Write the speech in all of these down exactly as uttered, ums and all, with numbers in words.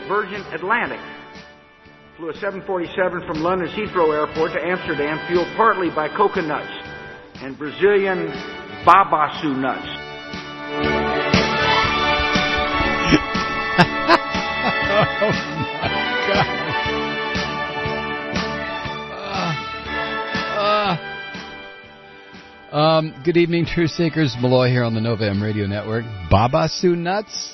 Virgin Atlantic flew a seven forty-seven from London's Heathrow Airport to Amsterdam, fueled partly by coconuts and Brazilian babaçu nuts. Oh, my God. Uh, uh, um, good evening, Truth Seekers. Malloy here on the Nova M Radio Network. Babaçu nuts?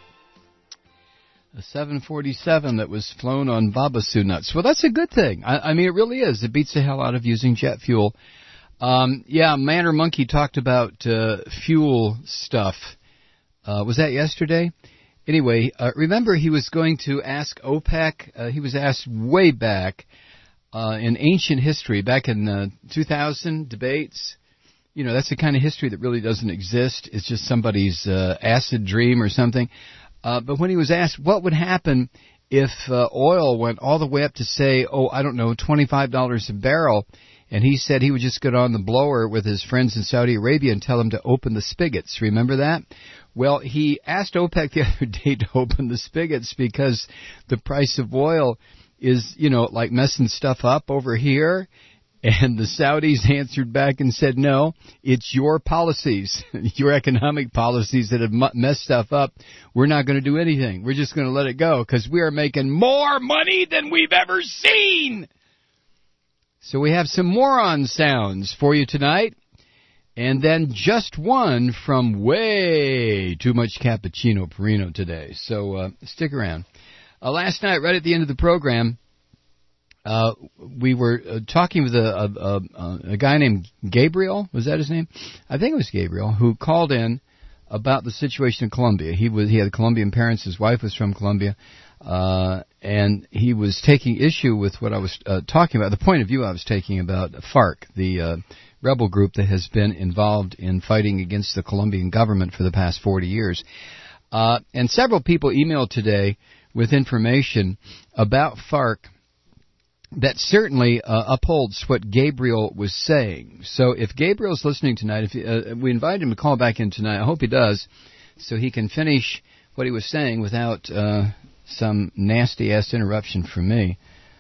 A seven forty-seven that was flown on babaçu nuts. Well, that's a good thing. I, I mean, it really is. It beats the hell out of using jet fuel. Um, yeah, Man or Monkey talked about uh, fuel stuff. Uh, was that yesterday? Anyway, uh, remember he was going to ask OPEC. Uh, he was asked way back uh, in ancient history, back in uh, two thousand debates. You know, that's the kind of history that really doesn't exist. It's just somebody's uh, acid dream or something. Uh, but when he was asked what would happen if uh, oil went all the way up to, say, oh, I don't know, twenty-five dollars a barrel, and he said he would just get on the blower with his friends in Saudi Arabia and tell them to open the spigots. Remember that? Well, he asked OPEC the other day to open the spigots because the price of oil is, you know, like messing stuff up over here. And the Saudis answered back and said, no, it's your policies, your economic policies that have messed stuff up. We're not going to do anything. We're just going to let it go because we are making more money than we've ever seen. So we have some moron sounds for you tonight. And then just one from way too much cappuccino Perino today. So uh, stick around. Uh, last night, right at the end of the program, Uh, we were uh, talking with a, a, a, a guy named Gabriel. Was that his name? I think it was Gabriel, who called in about the situation in Colombia. He was he had Colombian parents. His wife was from Colombia, uh, and he was taking issue with what I was uh, talking about. The point of view I was taking about FARC, the uh, rebel group that has been involved in fighting against the Colombian government for the past forty years. Uh, and several people emailed today with information about FARC that certainly uh, upholds what Gabriel was saying. So if Gabriel's listening tonight, if uh, we invite him to call back in tonight, I hope he does, so he can finish what he was saying without uh, some nasty-ass interruption from me.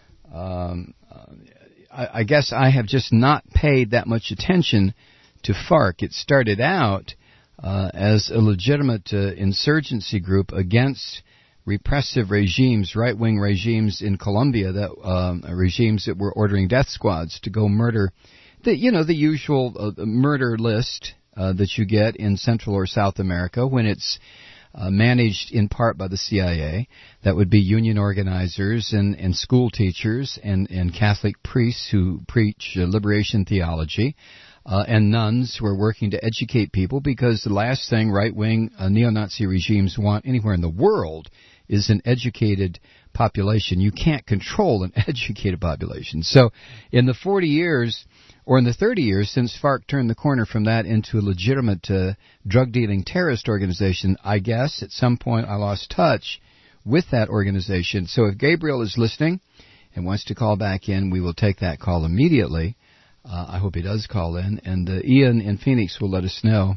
Um, uh, I, I guess I have just not paid that much attention to FARC. It started out uh, as a legitimate uh, insurgency group against repressive regimes, right-wing regimes in Colombia, that um, regimes that were ordering death squads to go murder, the you know the usual uh, murder list uh, that you get in Central or South America when it's uh, managed in part by the C I A. That would be union organizers and, and school teachers and, and Catholic priests who preach uh, liberation theology. Uh, and nuns who are working to educate people, because the last thing right-wing uh, neo-Nazi regimes want anywhere in the world is an educated population. You can't control an educated population. So in the forty years, or in the thirty years since FARC turned the corner from that into a legitimate uh, drug-dealing terrorist organization, I guess at some point I lost touch with that organization. So if Gabriel is listening and wants to call back in, we will take that call immediately. Uh, I hope he does call in, and uh, Ian in Phoenix will let us know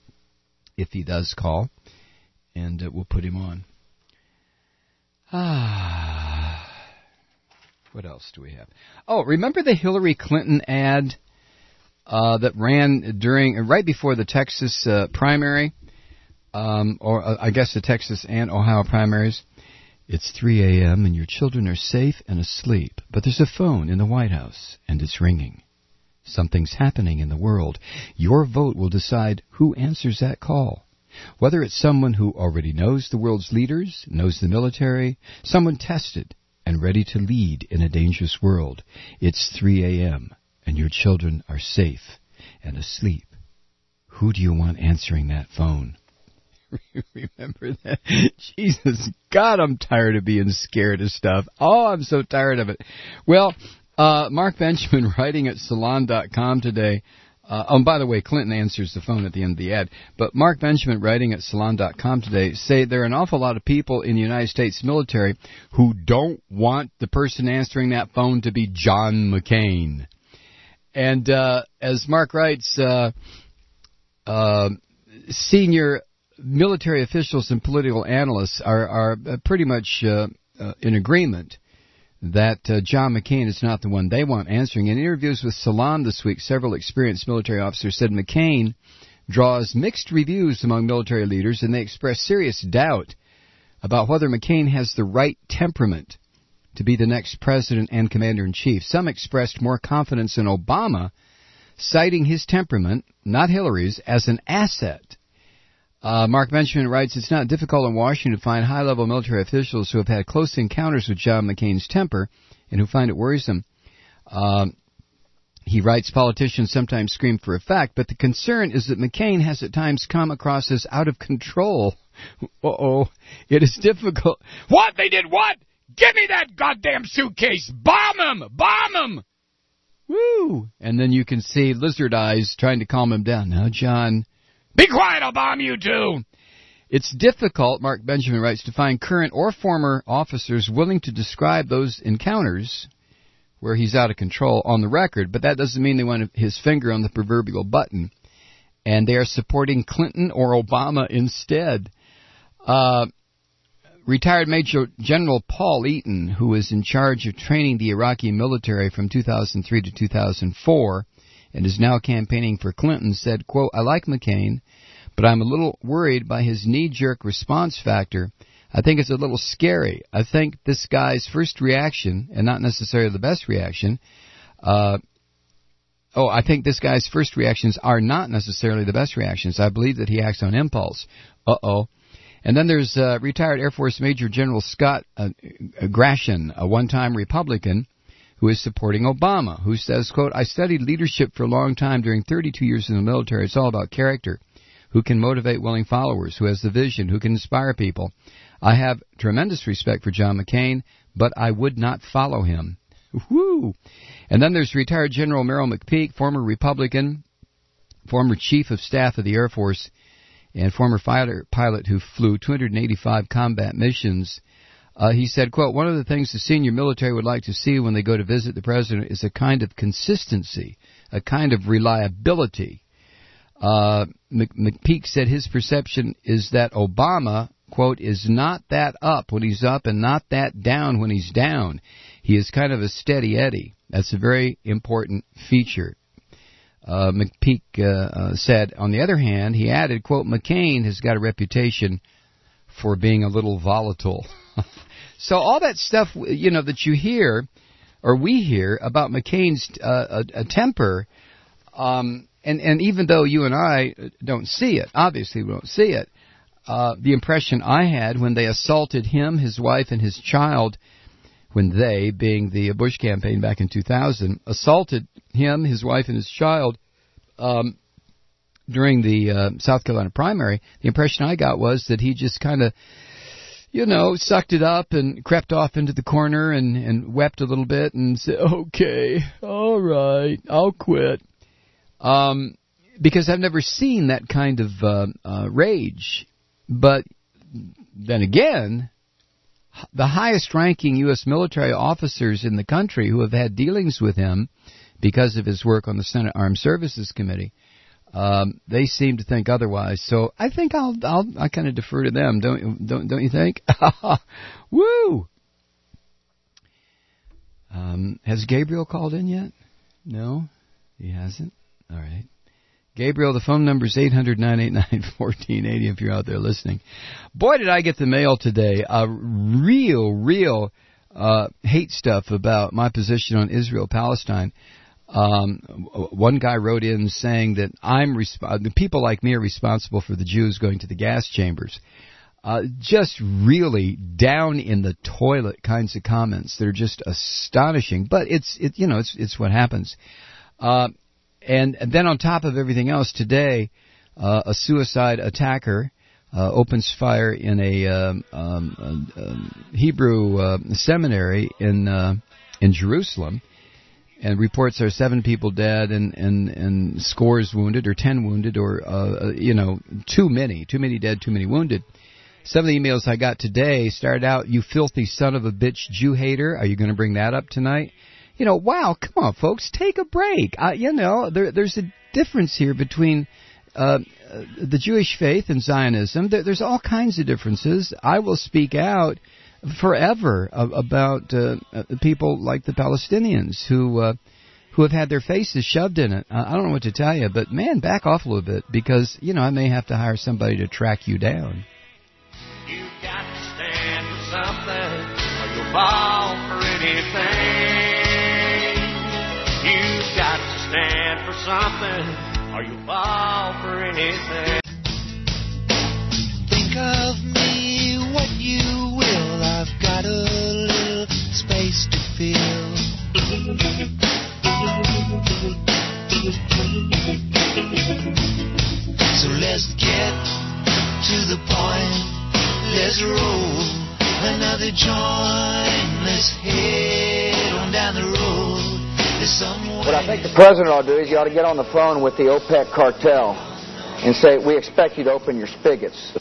if he does call, and uh, we'll put him on. Ah, what else do we have? Oh, remember the Hillary Clinton ad uh, that ran during, right before the Texas uh, primary, um, or uh, I guess the Texas and Ohio primaries? It's three a.m. and your children are safe and asleep, but there's a phone in the White House, and it's ringing. Something's happening in the world. Your vote will decide who answers that call. Whether it's someone who already knows the world's leaders, knows the military, someone tested and ready to lead in a dangerous world. It's three a.m. and your children are safe and asleep. Who do you want answering that phone? Remember that? Jesus, God, I'm tired of being scared of stuff. Oh, I'm so tired of it. Well, Uh, Mark Benjamin, writing at Salon dot com today. Uh, oh, and by the way, Clinton answers the phone at the end of the ad. But Mark Benjamin, writing at Salon dot com today, say there are an awful lot of people in the United States military who don't want the person answering that phone to be John McCain. And uh, as Mark writes, uh, uh, senior military officials and political analysts are, are pretty much uh, uh, in agreement that uh, John McCain is not the one they want answering. In interviews with Salon this week, several experienced military officers said McCain draws mixed reviews among military leaders, and they express serious doubt about whether McCain has the right temperament to be the next president and commander-in-chief. Some expressed more confidence in Obama, citing his temperament, not Hillary's, as an asset. Uh, Mark Benjamin writes, it's not difficult in Washington to find high-level military officials who have had close encounters with John McCain's temper and who find it worrisome. Uh, he writes, politicians sometimes scream for effect, but the concern is that McCain has at times come across as out of control. Uh-oh. It is difficult. What? They did what? Give me that goddamn suitcase! Bomb him! Bomb him! Woo! And then you can see Lizard Eyes trying to calm him down. Now, John, be quiet, I'll bomb you too! It's difficult, Mark Benjamin writes, to find current or former officers willing to describe those encounters where he's out of control on the record, but that doesn't mean they want his finger on the proverbial button. And they are supporting Clinton or Obama instead. Uh, retired Major General Paul Eaton, who was in charge of training the Iraqi military from two thousand three to two thousand four and is now campaigning for Clinton, said, quote, I like McCain, but I'm a little worried by his knee-jerk response factor. I think it's a little scary. I think this guy's first reaction, and not necessarily the best reaction, uh, oh, I think this guy's first reactions are not necessarily the best reactions. I believe that he acts on impulse. Uh-oh. And then there's uh, retired Air Force Major General Scott uh, Gratian, a one-time Republican, who is supporting Obama, who says, quote, I studied leadership for a long time during thirty-two years in the military. It's all about character. Who can motivate willing followers, who has the vision, who can inspire people. I have tremendous respect for John McCain, but I would not follow him. Woo! And then there's retired General Merrill McPeak, former Republican, former Chief of Staff of the Air Force, and former fighter pilot who flew two hundred eighty-five combat missions. Uh, he said, quote, one of the things the senior military would like to see when they go to visit the president is a kind of consistency, a kind of reliability. Uh, McPeak said his perception is that Obama, quote, is not that up when he's up and not that down when he's down. He is kind of a steady Eddie. That's a very important feature. Uh, McPeak uh, uh, said, on the other hand, he added, quote, McCain has got a reputation for being a little volatile. So all that stuff, you know, that you hear, or we hear, about McCain's uh, a, a temper, um, and, and even though you and I don't see it, obviously we don't see it, uh, the impression I had when they assaulted him, his wife, and his child, when they, being the Bush campaign back in two thousand, assaulted him, his wife, and his child um, during the uh, South Carolina primary, the impression I got was that he just kind of, you know, sucked it up and crept off into the corner and, and wept a little bit and said, okay, all right, I'll quit. Um, because I've never seen that kind of uh, uh, rage. But then again, the highest-ranking U S military officers in the country who have had dealings with him because of his work on the Senate Armed Services Committee, um, they seem to think otherwise. So I think I'll I'll I kind of defer to them. Don't don't don't you think? Woo! Um, has Gabriel called in yet? No, he hasn't. All right. Gabriel, the phone number is eight hundred, nine eight nine, one four eight zero if you're out there listening. Boy, did I get the mail today. Uh, real, real uh, hate stuff about my position on Israel-Palestine. Um, one guy wrote in saying that I'm resp- the people like me are responsible for the Jews going to the gas chambers. Uh, just really down in the toilet kinds of comments. They're just astonishing. But it's it you know it's it's what happens. Uh, And, and then on top of everything else, today, uh, a suicide attacker uh, opens fire in a um, um, uh, Hebrew uh, seminary in uh, in Jerusalem, and reports there are seven people dead and, and, and scores wounded, or ten wounded, or uh, you know, too many, too many dead, too many wounded. Some of the emails I got today started out, "You filthy son of a bitch, Jew hater." Are you going to bring that up tonight? You know, wow, come on, folks, take a break. Uh, you know, there, there's a difference here between uh, the Jewish faith and Zionism. There, there's all kinds of differences. I will speak out forever about uh, people like the Palestinians who uh, who have had their faces shoved in it. I don't know what to tell you, but man, back off a little bit because, you know, I may have to hire somebody to track you down. You've got to stand for something or you'll fall for anything. You've got to stand for something or you'll fall for anything. Think of me what you will. I've got a little space to fill. So let's get to the point. Let's roll another joint. Let's head on down the road. There's some What I think the president ought to do is he ought to get on the phone with the OPEC cartel and say, we expect you to open your spigots.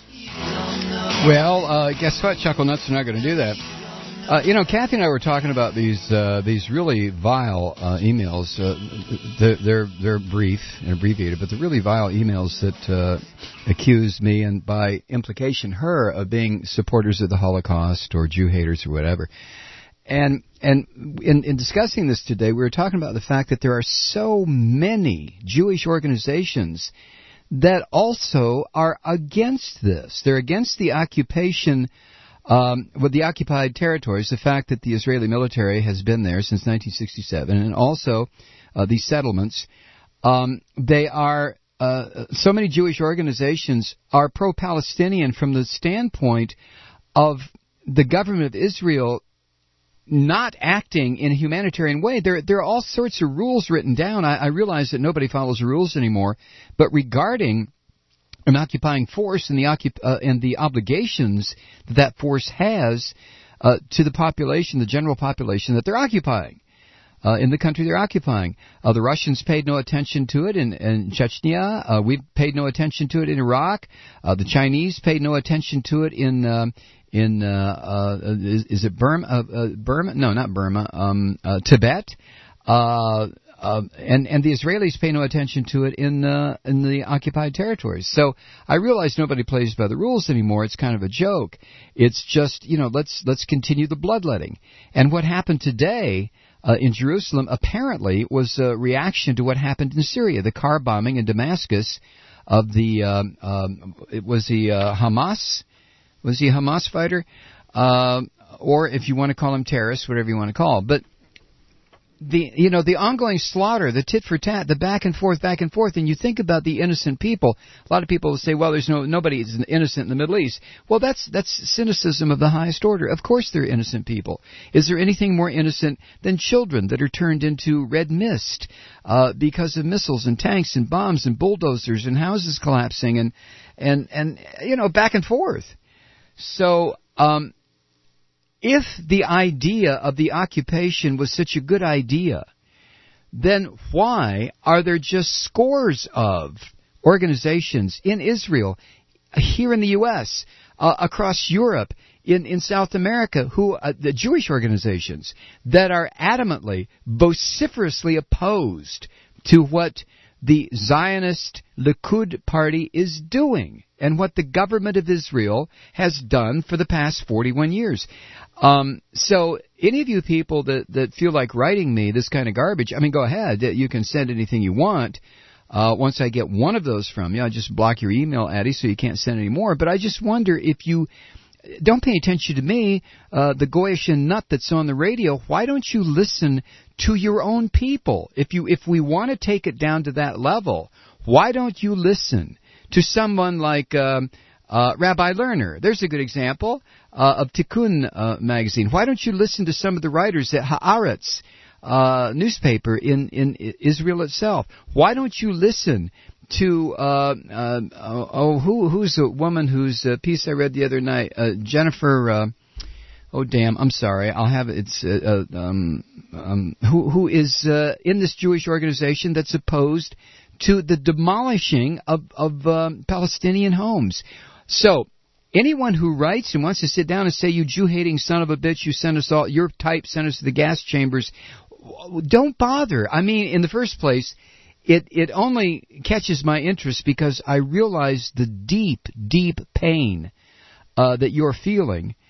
Well, uh, guess what? Chuckle Nuts are not going to do that. Uh, you know, Kathy and I were talking about these uh, these really vile uh, emails. Uh, they're, they're they're brief and abbreviated, but they're really vile emails that uh, accuse me and, by implication, her of being supporters of the Holocaust or Jew haters or whatever. And and in, in discussing this today, we were talking about the fact that there are so many Jewish organizations that also are against this. They're against the occupation. Um, with the occupied territories, the fact that the Israeli military has been there since nineteen sixty-seven, and also uh, these settlements, um, they are, uh, so many Jewish organizations are pro-Palestinian from the standpoint of the government of Israel not acting in a humanitarian way. There, there are all sorts of rules written down. I, I realize that nobody follows the rules anymore, but regarding an occupying force and the occup- uh, and the obligations that that force has uh, to the population, the general population that they're occupying uh, in the country they're occupying. Uh, the Russians paid no attention to it in, in Chechnya. Uh, we paid no attention to it in Iraq. Uh, the Chinese paid no attention to it in uh, in uh, uh, is, is it Burma? Uh, uh, Burma? No, not Burma. Um, uh, Tibet. Uh, Uh, and, and the Israelis pay no attention to it in uh, in the occupied territories. So I realize nobody plays by the rules anymore. It's kind of a joke. It's just, you know, let's let's continue the bloodletting. And what happened today uh, in Jerusalem apparently was a reaction to what happened in Syria, the car bombing in Damascus of the um, um, it was the uh, Hamas, was he a Hamas fighter, uh, or if you want to call him terrorists, whatever you want to call, but. The you know the ongoing slaughter, the tit for tat, the back and forth, back and forth, and you think about the innocent people. A lot of people will say, "Well, there's no nobody is innocent in the Middle East." Well, that's that's cynicism of the highest order. Of course, they're innocent people. Is there anything more innocent than children that are turned into red mist uh, because of missiles and tanks and bombs and bulldozers and houses collapsing and and and you know back and forth? So. Um, If the idea of the occupation was such a good idea, then why are there just scores of organizations in Israel, here in the U S, uh, across Europe, in, in South America, who uh, the Jewish organizations that are adamantly, vociferously opposed to what the Zionist Likud party is doing and what the government of Israel has done for the past forty-one years. Um, so any of you people that, that feel like writing me this kind of garbage, I mean, go ahead. You can send anything you want. Uh, once I get one of those from you, I'll just block your email, Addie, so you can't send any more. But I just wonder if you don't pay attention to me, uh, the Goyish nut that's on the radio. Why don't you listen to your own people? If you, if we want to take it down to that level, why don't you listen to someone like um, uh, Rabbi Lerner? There's a good example uh, of Tikkun uh, magazine. Why don't you listen to some of the writers at Haaretz uh, newspaper in, in Israel itself? Why don't you listen to uh, uh, oh who who's the woman whose uh, piece I read the other night? Uh, Jennifer. Uh, oh damn! I'm sorry. I'll have it. It's uh, uh, um, um, who who is uh, in this Jewish organization that's opposed to the demolishing of of um, Palestinian homes. So anyone who writes and wants to sit down and say, "You Jew-hating son of a bitch, you sent us all your type sent us to the gas chambers," don't bother. I mean, in the first place, It it only catches my interest because I realize the deep, deep pain uh, that you're feeling,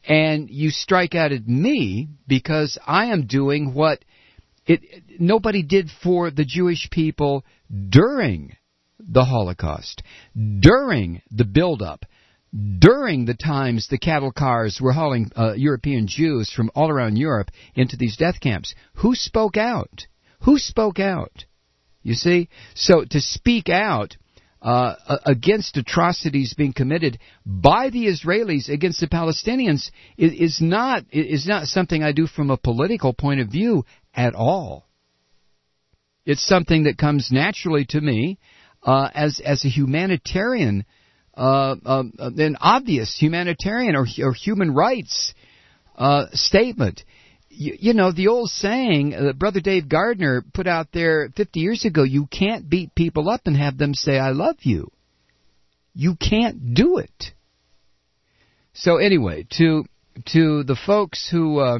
and you strike out at me because I am doing what it nobody did for the Jewish people during the Holocaust, during the buildup, during the times the cattle cars were hauling uh, European Jews from all around Europe into these death camps. Who spoke out? Who spoke out? You see? So to speak out uh, against atrocities being committed by the Israelis against the Palestinians is, is not is not something I do from a political point of view at all. It's something that comes naturally to me uh, as as a humanitarian, uh, uh, an obvious humanitarian or, or human rights uh, statement. You, you know, the old saying that uh, Brother Dave Gardner put out there fifty years ago, you can't beat people up and have them say, I love you. You can't do it. So anyway, to to the folks who, uh,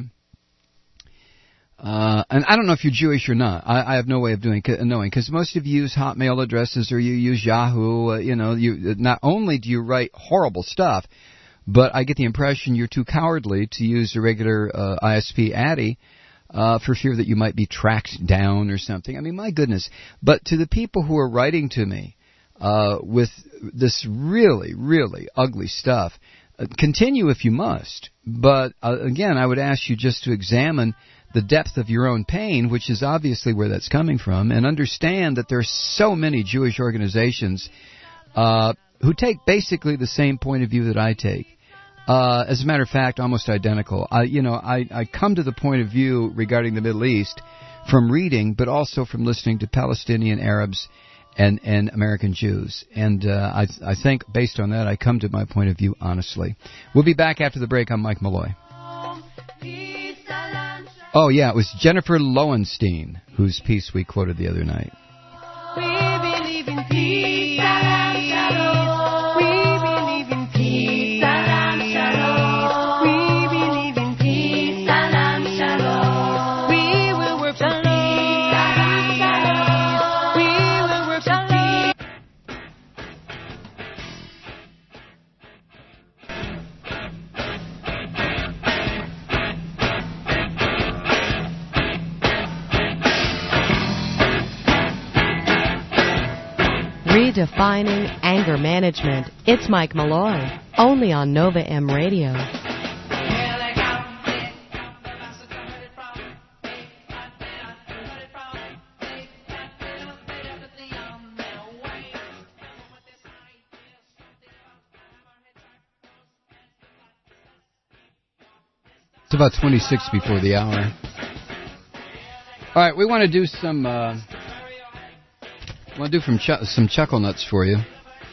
uh, and I don't know if you're Jewish or not. I, I have no way of doing knowing, because most of you use Hotmail addresses or you use Yahoo. Uh, you know, you not only do you write horrible stuff, but I get the impression you're too cowardly to use a regular uh, I S P Addy uh, for fear that you might be tracked down or something. I mean, my goodness. But to the people who are writing to me uh, with this really, really ugly stuff, uh, continue if you must. But, uh, again, I would ask you just to examine the depth of your own pain, which is obviously where that's coming from, and understand that there are so many Jewish organizations uh, who take basically the same point of view that I take. Uh, as a matter of fact, almost identical. I, you know, I, I come to the point of view regarding the Middle East from reading, but also from listening to Palestinian Arabs and, and American Jews. And uh, I, I think, based on that, I come to my point of view honestly. We'll be back after the break. I'm Mike Malloy. Oh, yeah, it was Jennifer Lowenstein whose piece we quoted the other night. We believe in peace. Salam, shalom. We believe in peace. Salam, shalom. We believe in peace. Salam, shalom. We will work for peace. Salam, shalom. We will work for peace. Redefining anger management. It's Mike Malloy, only on Nova M Radio. It's about twenty-six before the hour. All right, we want to do some... Uh, I want to do from ch- some chuckle nuts for you.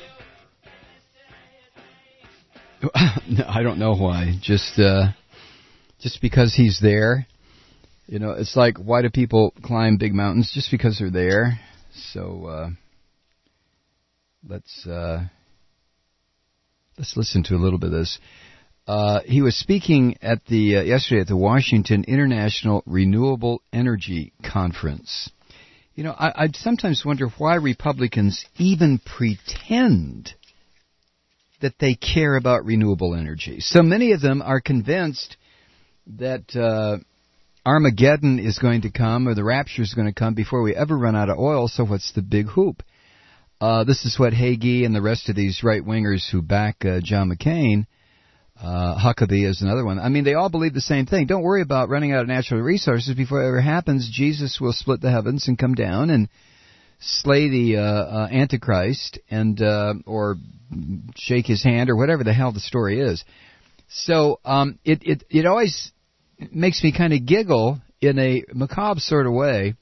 No, I don't know why. Just, uh, just because he's there. You know, it's like, why do people climb big mountains? Just because they're there. So uh, let's uh, let's listen to a little bit of this. Uh, he was speaking at the uh, yesterday at the Washington International Renewable Energy Conference. You know, I, I sometimes wonder why Republicans even pretend that they care about renewable energy. So many of them are convinced that uh, Armageddon is going to come or the rapture is going to come before we ever run out of oil, so what's the big hoop? Uh, this is what Hagee and the rest of these right-wingers who back uh, John McCain, uh, Huckabee is another one. I mean, they all believe the same thing. Don't worry about running out of natural resources. Before it ever happens, Jesus will split the heavens and come down and slay the uh, uh, Antichrist and uh, or shake his hand or whatever the hell the story is. So um, it, it, it always makes me kind of giggle in a macabre sort of way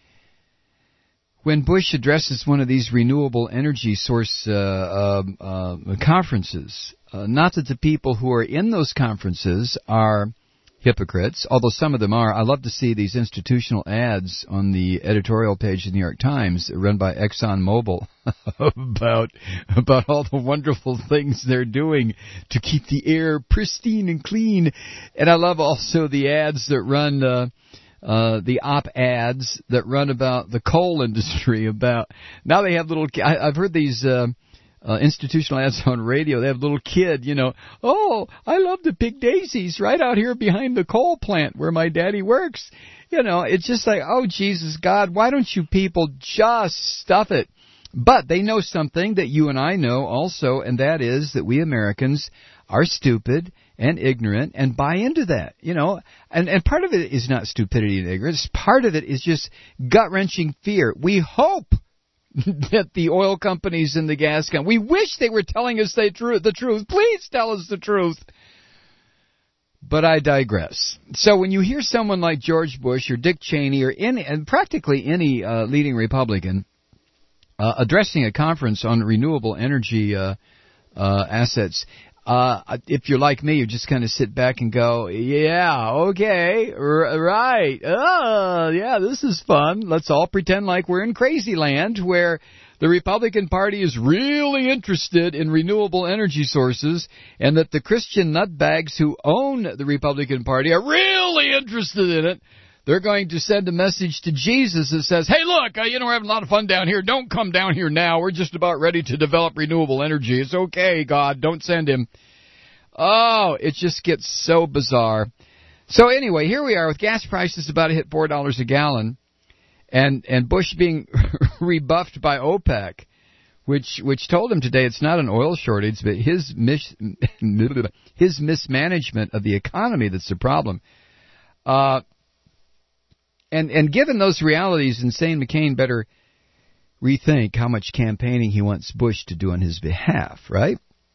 when Bush addresses one of these renewable energy source uh, uh, uh, conferences. Uh, not that the people who are in those conferences are hypocrites, although some of them are. I love to see these institutional ads on the editorial page of the New York Times run by ExxonMobil about about all the wonderful things they're doing to keep the air pristine and clean. And I love also the ads that run, uh, uh, the op-ads that run about the coal industry. About now they have little. I, I've heard these. Uh, uh, institutional ads on radio. They have a little kid, you know, oh, I love to pick daisies right out here behind the coal plant where my daddy works. You know, it's just like, oh, Jesus, God, why don't you people just stuff it? But they know something that you and I know also, and that is that we Americans are stupid and ignorant and buy into that, you know. And, and part of it is not stupidity and ignorance. Part of it is just gut-wrenching fear. We hope that the oil companies and the gas companies, we wish they were telling us the truth. The truth. Please tell us the truth. But I digress. So when you hear someone like George Bush or Dick Cheney or any, and practically any uh, leading Republican uh, addressing a conference on renewable energy uh, uh, assets, uh, if you're like me, you just kind of sit back and go, yeah, okay, r- right, oh, yeah, this is fun. Let's all pretend like we're in crazy land where the Republican Party is really interested in renewable energy sources, and that the Christian nutbags who own the Republican Party are really interested in it. They're going to send a message to Jesus that says, hey, look, uh, you know, we're having a lot of fun down here. Don't come down here now. We're just about ready to develop renewable energy. It's okay, God. Don't send him. Oh, it just gets so bizarre. So anyway, here we are with gas prices about to hit four dollars a gallon. And and Bush being rebuffed by OPEC, which which told him today it's not an oil shortage, but his mis, his mismanagement of the economy that's the problem. Uh, and and given those realities, Insane McCain better rethink how much campaigning he wants Bush to do on his behalf, right?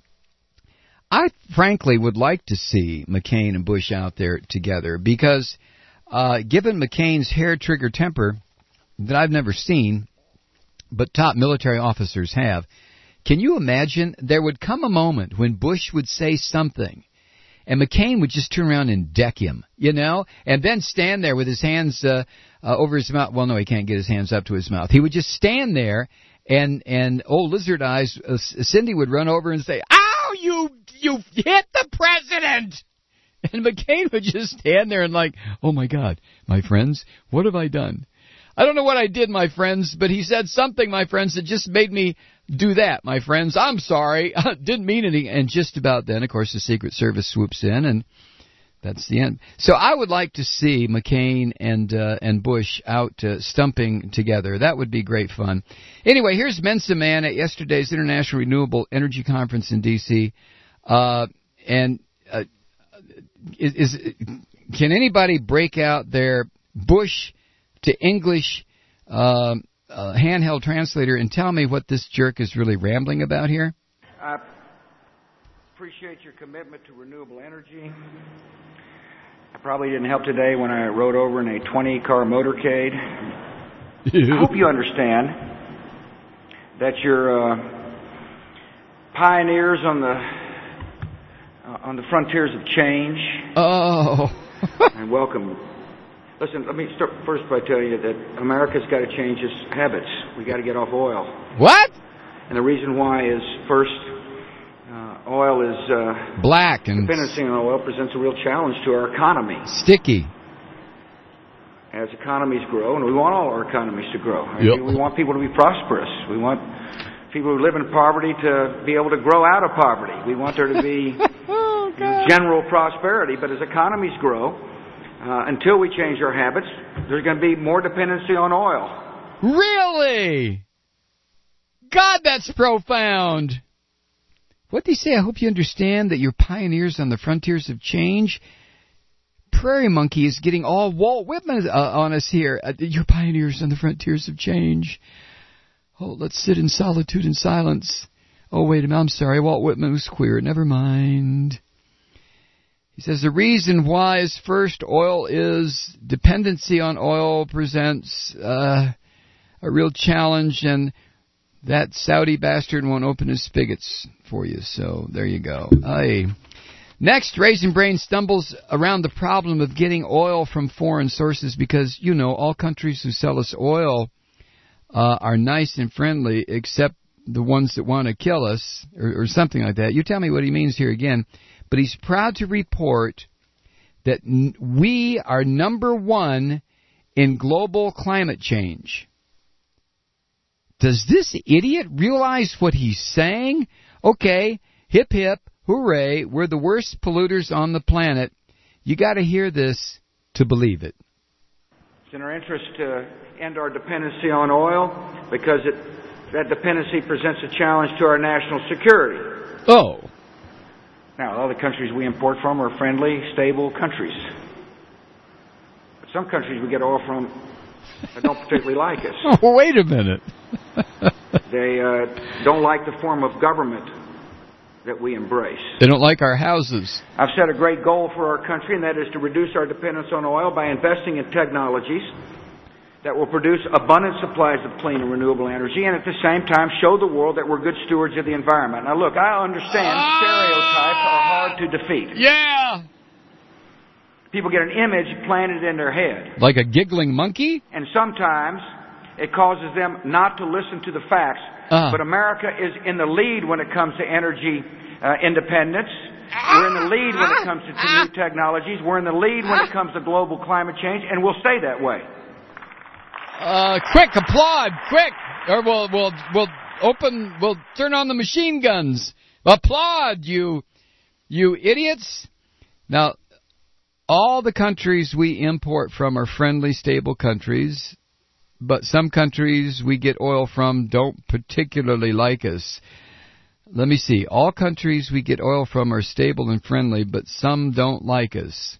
I frankly would like to see McCain and Bush out there together because uh, given McCain's hair-trigger temper that I've never seen, but top military officers have, can you imagine there would come a moment when Bush would say something and McCain would just turn around and deck him, you know, and then stand there with his hands uh, uh, over his mouth. Well, no, he can't get his hands up to his mouth. He would just stand there, and and old Lizard Eyes, uh, Cindy would run over and say, ow, you, you hit the president! And McCain would just stand there and like, oh, my God, my friends, what have I done? I don't know what I did, my friends, but he said something, my friends, that just made me do that, my friends. I'm sorry. Didn't mean anything. And just about then, of course, the Secret Service swoops in, and that's the end. So I would like to see McCain and uh, and Bush out uh, stumping together. That would be great fun. Anyway, here's Mensa Man at yesterday's International Renewable Energy Conference in D C Uh, and uh, is, is can anybody break out their Bush to English uh, uh, handheld translator and tell me what this jerk is really rambling about here? I appreciate your commitment to renewable energy. I probably didn't help today when I rode over in a twenty-car motorcade. I hope you understand that you're uh, pioneers on the uh, on the frontiers of change. Oh. And welcome. Listen, let me start first by telling you that America's got to change its habits. We got to get off oil. What? And the reason why is, first, uh, oil is uh, black, and dependency on oil presents a real challenge to our economy. Sticky. As economies grow, and we want all our economies to grow. I Yep. mean, we want people to be prosperous. We want people who live in poverty to be able to grow out of poverty. We want there to be oh, God. general prosperity. But as economies grow, Uh, until we change our habits, there's going to be more dependency on oil. Really? God, that's profound. What did he say? I hope you understand that you're pioneers on the frontiers of change. Prairie Monkey is getting all Walt Whitman uh, on us here. Uh, you're pioneers on the frontiers of change. Oh, let's sit in solitude and silence. Oh, wait a minute. I'm sorry. Walt Whitman was queer. Never mind. He says the reason why is, first, oil is dependency on oil presents uh, a real challenge, and that Saudi bastard won't open his spigots for you. So there you go. Aye. Next, Raisin Brain stumbles around the problem of getting oil from foreign sources because, you know, all countries who sell us oil uh, are nice and friendly except the ones that want to kill us, or, or something like that. You tell me what he means here again. But he's proud to report that n- we are number one in global climate change. does this idiot realize what he's saying? Okay, hip hip, hooray, we're the worst polluters on the planet. You got to hear this to believe it. It's in our interest to end our dependency on oil because it, that dependency presents a challenge to our national security. Oh. Now, all the countries we import from are friendly, stable countries. But some countries we get oil from that don't particularly like us. Oh, wait a minute. They uh, don't like the form of government that we embrace. They don't like our houses. I've set a great goal for our country, and that is to reduce our dependence on oil by investing in technologies that will produce abundant supplies of clean and renewable energy, and at the same time show the world that we're good stewards of the environment. Now, look, I understand ah! stereotypes are hard to defeat. Yeah. People get an image planted in their head. Like a giggling monkey? And sometimes it causes them not to listen to the facts. Uh. But America is in the lead when it comes to energy uh, independence. We're in the lead when it comes to new technologies. We're in the lead when it comes to global climate change, and we'll stay that way. Uh, quick, applaud, quick, or we'll we'll we'll open, we'll turn on the machine guns. Applaud, you, you idiots! Now, all the countries we import from are friendly, stable countries, but some countries we get oil from don't particularly like us. Let me see. All countries we get oil from are stable and friendly, but some don't like us.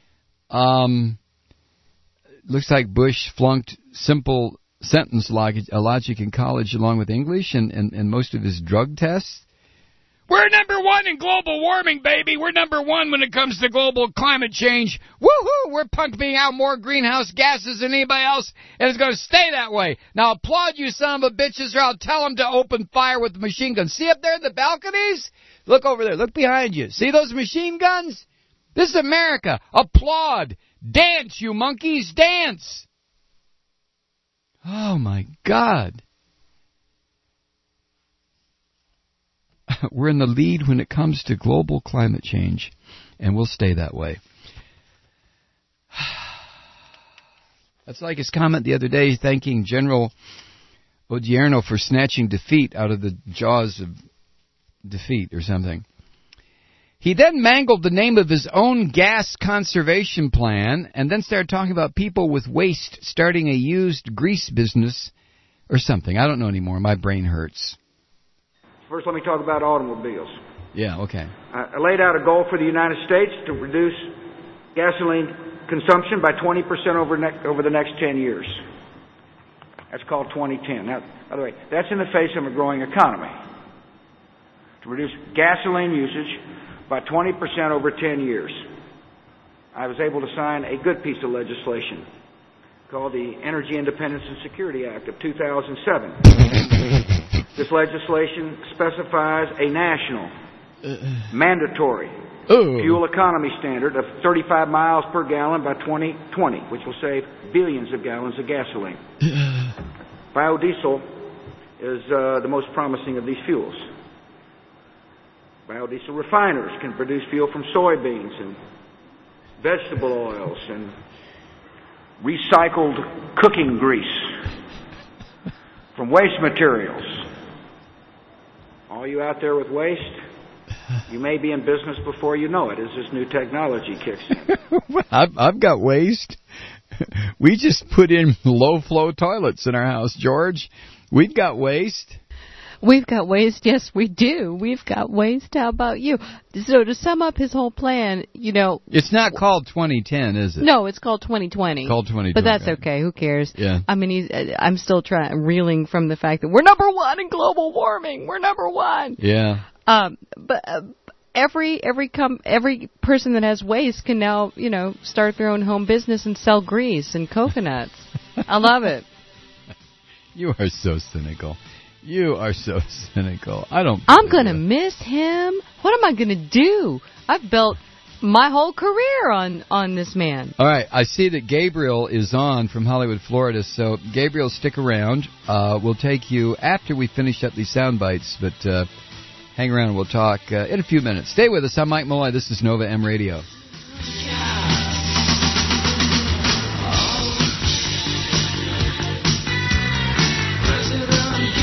Um, looks like Bush flunked simple sentence logic, logic in college along with English and, and, and most of his drug tests. We're number one in global warming, baby. We're number one when it comes to global climate change. Woohoo! We're pumping out more greenhouse gases than anybody else, and it's going to stay that way. Now applaud you son of a bitches, or I'll tell them to open fire with the machine guns. See up there in the balconies? Look over there. Look behind you. See those machine guns? This is America. Applaud. Dance, you monkeys. Dance. Oh, my God. We're in the lead when it comes to global climate change, and we'll stay that way. That's like his comment the other day thanking General Odierno for snatching defeat out of the jaws of defeat or something. He then mangled the name of his own gas conservation plan and then started talking about people with waste starting a used grease business or something. I don't know anymore. My brain hurts. First, let me talk about automobiles. Yeah, okay. I laid out a goal for the United States to reduce gasoline consumption by twenty percent over, ne- over the next ten years. That's called twenty ten. Now, by the way, that's in the face of a growing economy. To reduce gasoline usage by twenty percent over ten years. I was able to sign a good piece of legislation called the Energy Independence and Security Act of two thousand seven. This legislation specifies a national, uh, mandatory oh. fuel economy standard of thirty-five miles per gallon by twenty twenty, which will save billions of gallons of gasoline. Uh. Biodiesel is uh, the most promising of these fuels. Biodiesel refiners can produce fuel from soybeans and vegetable oils and recycled cooking grease from waste materials. All you out there with waste, you may be in business before you know it as this new technology kicks in. Well, I've, I've got waste. We just put in low-flow toilets in our house, George. We've got waste. We've got waste. Yes, we do. We've got waste. How about you? So to sum up his whole plan, you know... It's not called twenty ten, is it? No, it's called twenty twenty. It's called twenty twenty. But that's okay. Who cares? Yeah. I mean, he's, I'm still trying, reeling from the fact that we're number one in global warming. We're number one. Yeah. Um, but... Uh, Every every com- every person that has waste can now, you know, start their own home business and sell grease and coconuts. I love it. You are so cynical. You are so cynical. I don't. I'm gonna miss him. What am I gonna do? I've built my whole career on on this man. All right, I see that Gabriel is on from Hollywood, Florida. So Gabriel, stick around. Uh, we'll take you after we finish up these sound bites, but. Uh, Hang around and we'll talk uh, in a few minutes. Stay with us. I'm Mike Malloy. This is Nova M Radio. President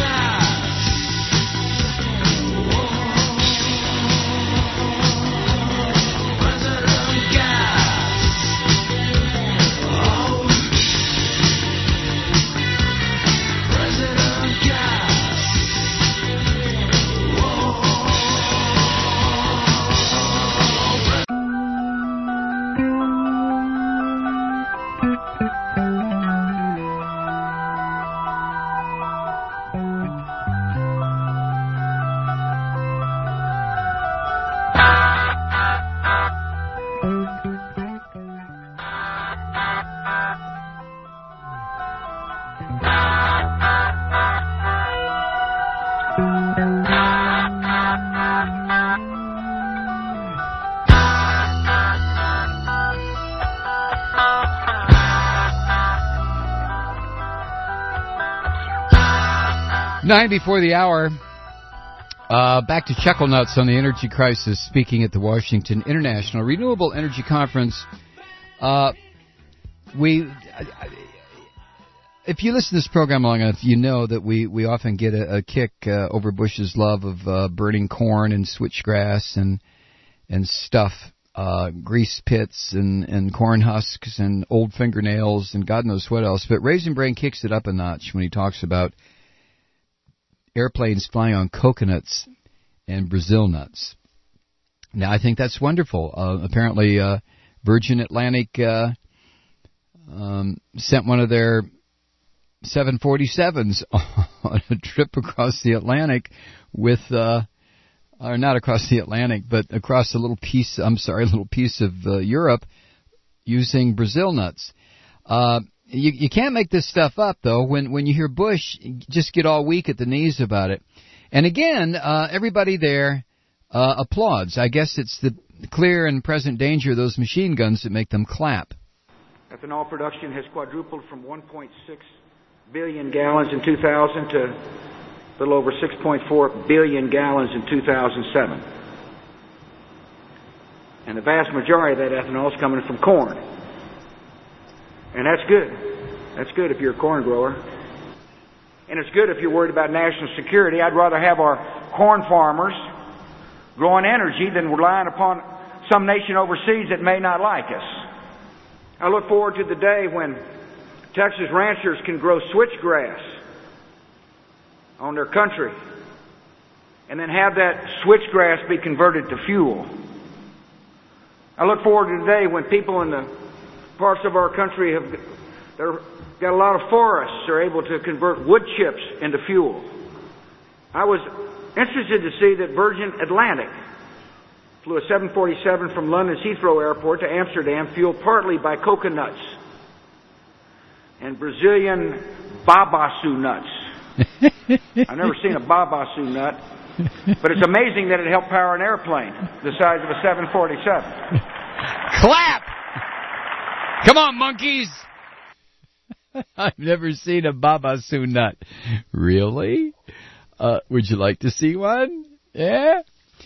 Nine before the hour. Uh, back to Chuckle Nuts on the energy crisis, speaking at the Washington International Renewable Energy Conference. Uh, we, if you listen to this program long enough, you know that we, we often get a, a kick uh, over Bush's love of uh, burning corn and switchgrass and and stuff, uh, grease pits and, and corn husks and old fingernails and God knows what else. But Raisin Brain kicks it up a notch when he talks about airplanes flying on coconuts and Brazil nuts. Now, I think that's wonderful. Uh, apparently, uh, Virgin Atlantic uh, um, sent one of their seven forty-sevens on a trip across the Atlantic with, uh, or not across the Atlantic, but across a little piece, I'm sorry, a little piece of uh, Europe using Brazil nuts. Uh, You, you can't make this stuff up, though. When when you hear Bush, just get all weak at the knees about it. And again, uh, everybody there uh, applauds. I guess it's the clear and present danger of those machine guns that make them clap. Ethanol production has quadrupled from one point six billion gallons in two thousand to a little over six point four billion gallons in two thousand seven. And the vast majority of that ethanol is coming from corn. And that's good. That's good if you're a corn grower. And it's good if you're worried about national security. I'd rather have our corn farmers growing energy than relying upon some nation overseas that may not like us. I look forward to the day when Texas ranchers can grow switchgrass on their country and then have that switchgrass be converted to fuel. I look forward to the day when people in the parts of our country have got a lot of forests are able to convert wood chips into fuel. I was interested to see that Virgin Atlantic flew a seven forty-seven from London's Heathrow Airport to Amsterdam, fueled partly by coconuts and Brazilian babaçu nuts. I've never seen a babaçu nut, but it's amazing that it helped power an airplane the size of a seven forty-seven. Clap! Come on, monkeys! I've never seen a babaçu nut. Really? Uh, would you like to see one? Yeah?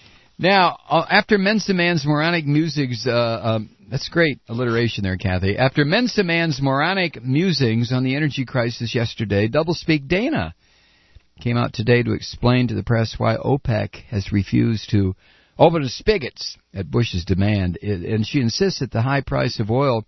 Now, uh, after Mensa Man's moronic musings, uh, um, that's great alliteration there, Kathy. After Mensa Man's moronic musings on the energy crisis yesterday, Doublespeak Dana came out today to explain to the press why OPEC has refused to open the spigots at Bush's demand. It, and she insists that the high price of oil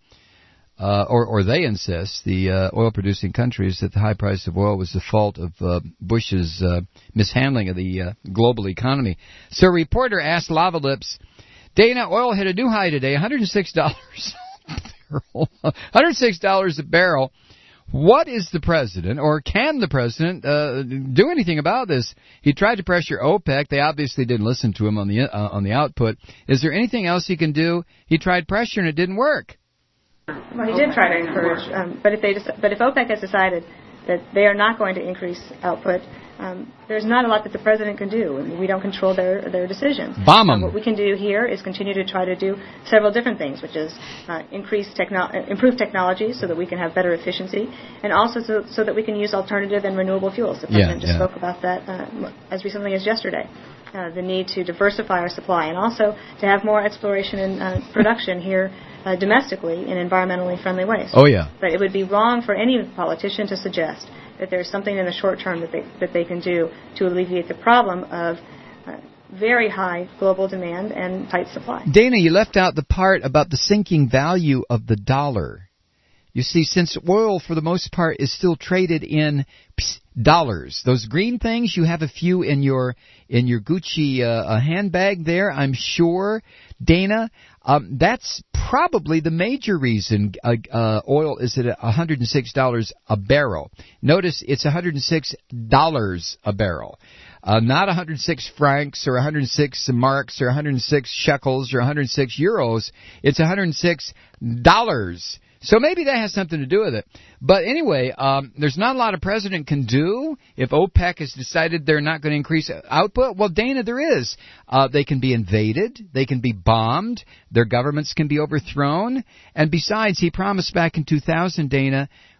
Uh, or, or they insist, the uh, oil-producing countries, that the high price of oil was the fault of uh, Bush's uh, mishandling of the uh, global economy. So a reporter asked Lava Lips, Dana, oil hit a new high today, one hundred six dollars a barrel. one hundred six dollars a barrel. What is the president, or can the president, uh, do anything about this? He tried to pressure OPEC. They obviously didn't listen to him on the uh, on the output. Is there anything else he can do? He tried pressure and it didn't work. Well, he did try to encourage, um, but if they, dec- but if OPEC has decided that they are not going to increase output, um, there's not a lot that the president can do. I mean, we don't control their their decisions. Bomb them. Uh, what we can do here is continue to try to do several different things, which is uh, increase techno- improve technology so that we can have better efficiency, and also so, so that we can use alternative and renewable fuels. The president yeah, just yeah. spoke about that uh, as recently as yesterday. Uh, the need to diversify our supply and also to have more exploration and uh, production here uh, domestically in environmentally friendly ways. Oh, yeah. But it would be wrong for any politician to suggest that there's something in the short term that they, that they can do to alleviate the problem of uh, very high global demand and tight supply. Dana, you left out the part about the sinking value of the dollar. You see, since oil, for the most part, is still traded in dollars, those green things, you have a few in your in your Gucci uh, handbag there, I'm sure, Dana. Um, that's probably the major reason uh, uh, oil is at one hundred six dollars a barrel. Notice it's one hundred six dollars a barrel. Uh, not one hundred six francs or one hundred six marks or one hundred six shekels or one hundred six euros. It's one hundred six dollars. So maybe that has something to do with it. But anyway, um, there's not a lot a president can do if OPEC has decided they're not going to increase output. Well, Dana, there is. Uh, they can be invaded. They can be bombed. Their governments can be overthrown. And besides, he promised back in two thousand, Dana,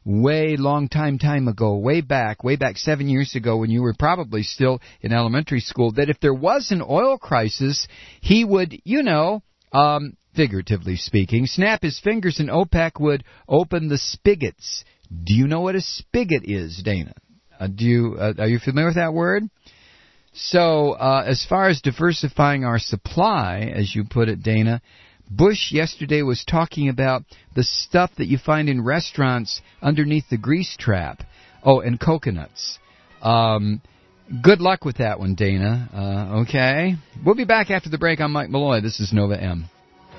way long time time ago, way back, way back seven years ago when you were probably still in elementary school, that if there was an oil crisis, he would, you know, um, figuratively speaking, snap his fingers and OPEC would open the spigots. Do you know what a spigot is, Dana? Uh, do you uh, are you familiar with that word? So, uh, as far as diversifying our supply, as you put it, Dana, Bush yesterday was talking about the stuff that you find in restaurants underneath the grease trap. Oh, and coconuts. Um, good luck with that one, Dana. Uh, okay? We'll be back after the break. I'm Mike Malloy. This is Nova M.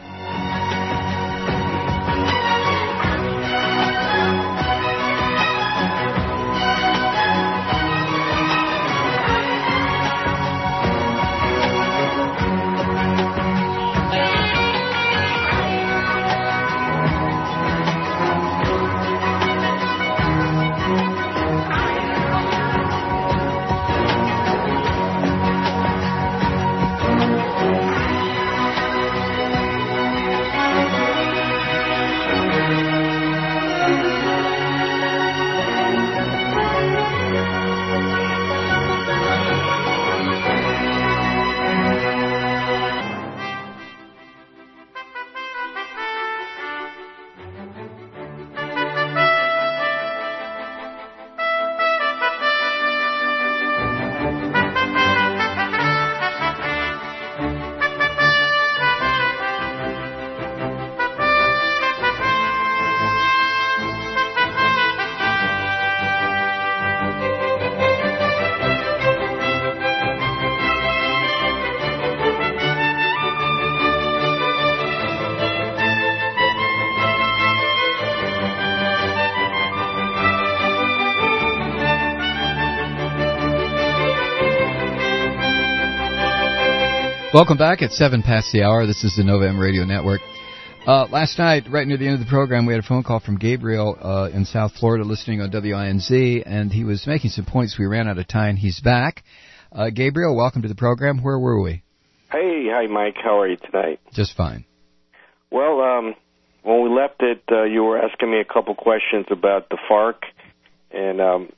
Welcome back at seven past the hour. This is the Nova M Radio Network. Uh, last night, right near the end of the program, we had a phone call from Gabriel uh, in South Florida listening on W I N Z, and he was making some points. We ran out of time. He's back. Uh, Gabriel, welcome to the program. Where were we? Hey, hi, Mike. How are you tonight? Just fine. Well, um, when we left it, uh, you were asking me a couple questions about the FARC, and um,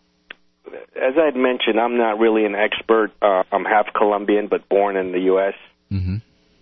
as I had mentioned, I'm not really an expert. Uh, I'm half Colombian, but born in the U S Mm-hmm.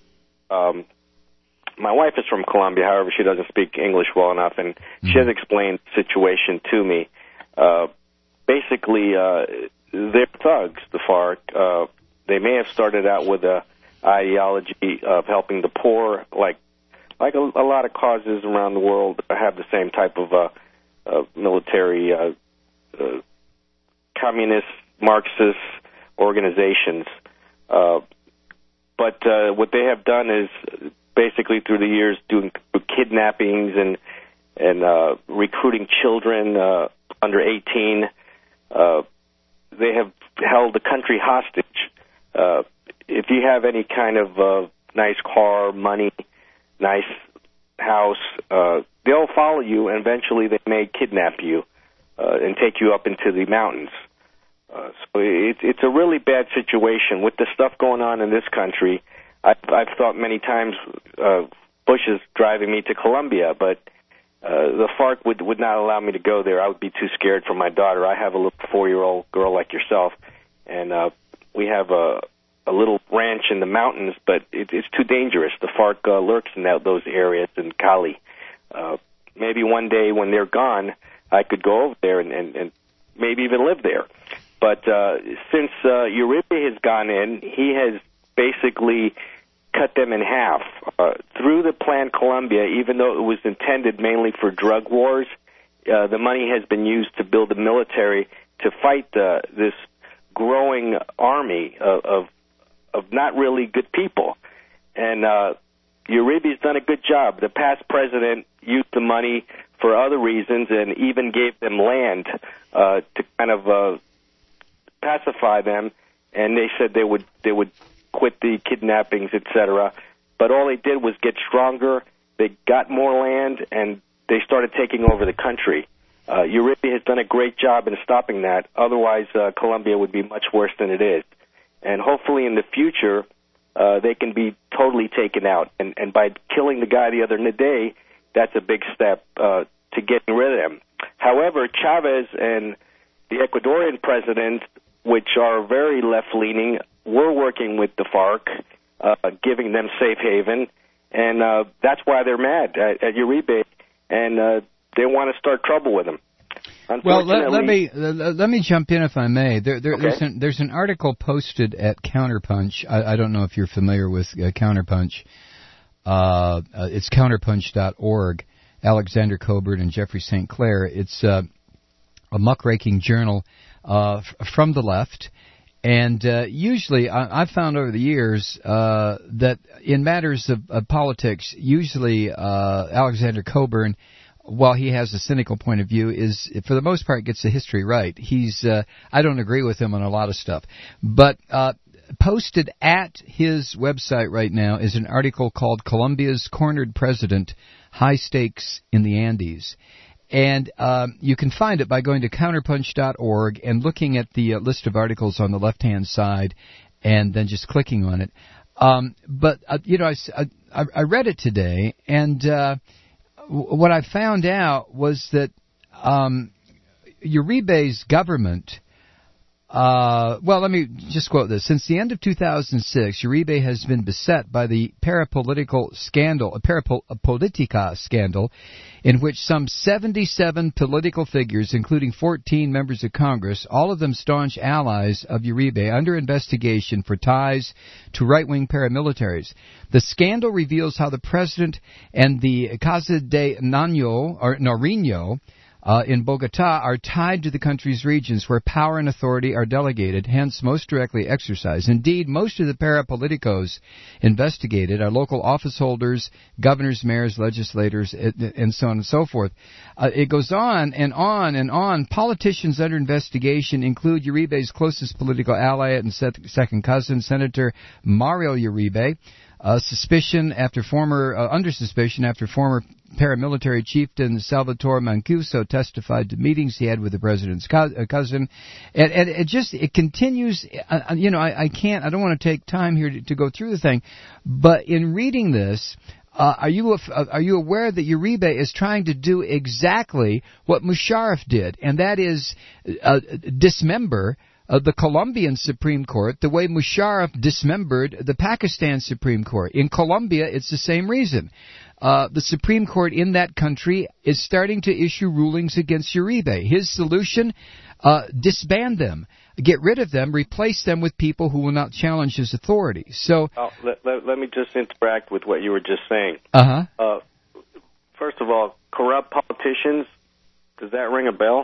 Um, my wife is from Colombia, however, she doesn't speak English well enough, and mm-hmm. she has explained the situation to me. Uh, basically, uh, they're thugs, the FARC. Uh, they may have started out with a ideology of helping the poor, like like a, a lot of causes around the world have the same type of uh, uh, military, uh, uh, communist, Marxist organizations. Uh, but uh, what they have done is basically through the years doing kidnappings and and uh, recruiting children uh, under eighteen. Uh, they have held the country hostage. Uh, if you have any kind of uh, nice car, money, nice house, uh, they'll follow you, and eventually they may kidnap you uh, and take you up into the mountains. Uh, so it, it's a really bad situation. With the stuff going on in this country, I've, I've thought many times uh, Bush is driving me to Colombia, but uh, the FARC would, would not allow me to go there. I would be too scared for my daughter. I have a little four-year-old girl like yourself, and uh, we have a, a little ranch in the mountains, but it, it's too dangerous. The FARC uh, lurks in that, those areas in Cali. Uh, maybe one day when they're gone, I could go over there and, and, and maybe even live there. But uh, since uh, Uribe has gone in, he has basically cut them in half. Uh, through the Plan Colombia, even though it was intended mainly for drug wars, uh, the money has been used to build a military to fight uh, this growing army of, of of not really good people. And uh, Uribe's done a good job. The past president used the money for other reasons and even gave them land uh, to kind of uh, pacify them, and they said they would they would quit the kidnappings, et cetera. But all they did was get stronger. They got more land, and they started taking over the country. Uh, Uribe has done a great job in stopping that. Otherwise, uh, Colombia would be much worse than it is. And hopefully in the future, uh, they can be totally taken out. And, and by killing the guy the other day, that's a big step uh, to getting rid of them. However, Chavez and the Ecuadorian president, which are very left-leaning, were working with the FARC, uh, giving them safe haven, and uh, that's why they're mad at, at Uribe, and uh, they want to start trouble with him. Well, let, let me uh, let me jump in if I may. There, there, okay. there's, an, there's an article posted at Counterpunch. I, I don't know if you're familiar with uh, Counterpunch. Uh, uh, it's counterpunch dot org. Alexander Coburn and Jeffrey Saint Clair. It's uh, a muckraking journal uh, f- from the left. And uh, usually, I, I've found over the years uh, that in matters of, of politics, usually uh, Alexander Coburn, while he has a cynical point of view, is for the most part gets the history right. He's uh, I don't agree with him on a lot of stuff, but uh, posted at his website right now is an article called "Colombia's Cornered President: High Stakes in the Andes." And um, you can find it by going to counterpunch dot org and looking at the uh, list of articles on the left-hand side and then just clicking on it. Um, but, uh, you know, I, I, I read it today, and uh, w- what I found out was that um, Uribe's government... Uh, well, let me just quote this. Since the end of two thousand six, Uribe has been beset by the parapolitical scandal, a parapolitica scandal, in which some seventy-seven political figures, including fourteen members of Congress, all of them staunch allies of Uribe, under investigation for ties to right-wing paramilitaries. The scandal reveals how the president and the Casa de Nariño, or Nariño, Uh, in Bogota are tied to the country's regions where power and authority are delegated, hence most directly exercised. Indeed, most of the parapoliticos investigated are local office holders, governors, mayors, legislators, and so on and so forth. Uh, it goes on and on and on. Politicians under investigation include Uribe's closest political ally and second cousin, Senator Mario Uribe. Uh, suspicion after former, uh, under suspicion after former paramilitary chieftain Salvatore Mancuso testified to meetings he had with the president's co- uh, cousin, and, and it just it continues. Uh, you know, I, I can't. I don't want to take time here to, to go through the thing, but in reading this, uh, are you uh, are you aware that Uribe is trying to do exactly what Musharraf did, and that is uh, dismember Uh, the Colombian Supreme Court, the way Musharraf dismembered the Pakistan Supreme Court. In Colombia, it's the same reason. Uh, the Supreme Court in that country is starting to issue rulings against Uribe. His solution, uh, disband them, get rid of them, replace them with people who will not challenge his authority. So, oh, let, let, let me just interact with what you were just saying. Uh-huh. Uh, first of all, corrupt politicians, does that ring a bell?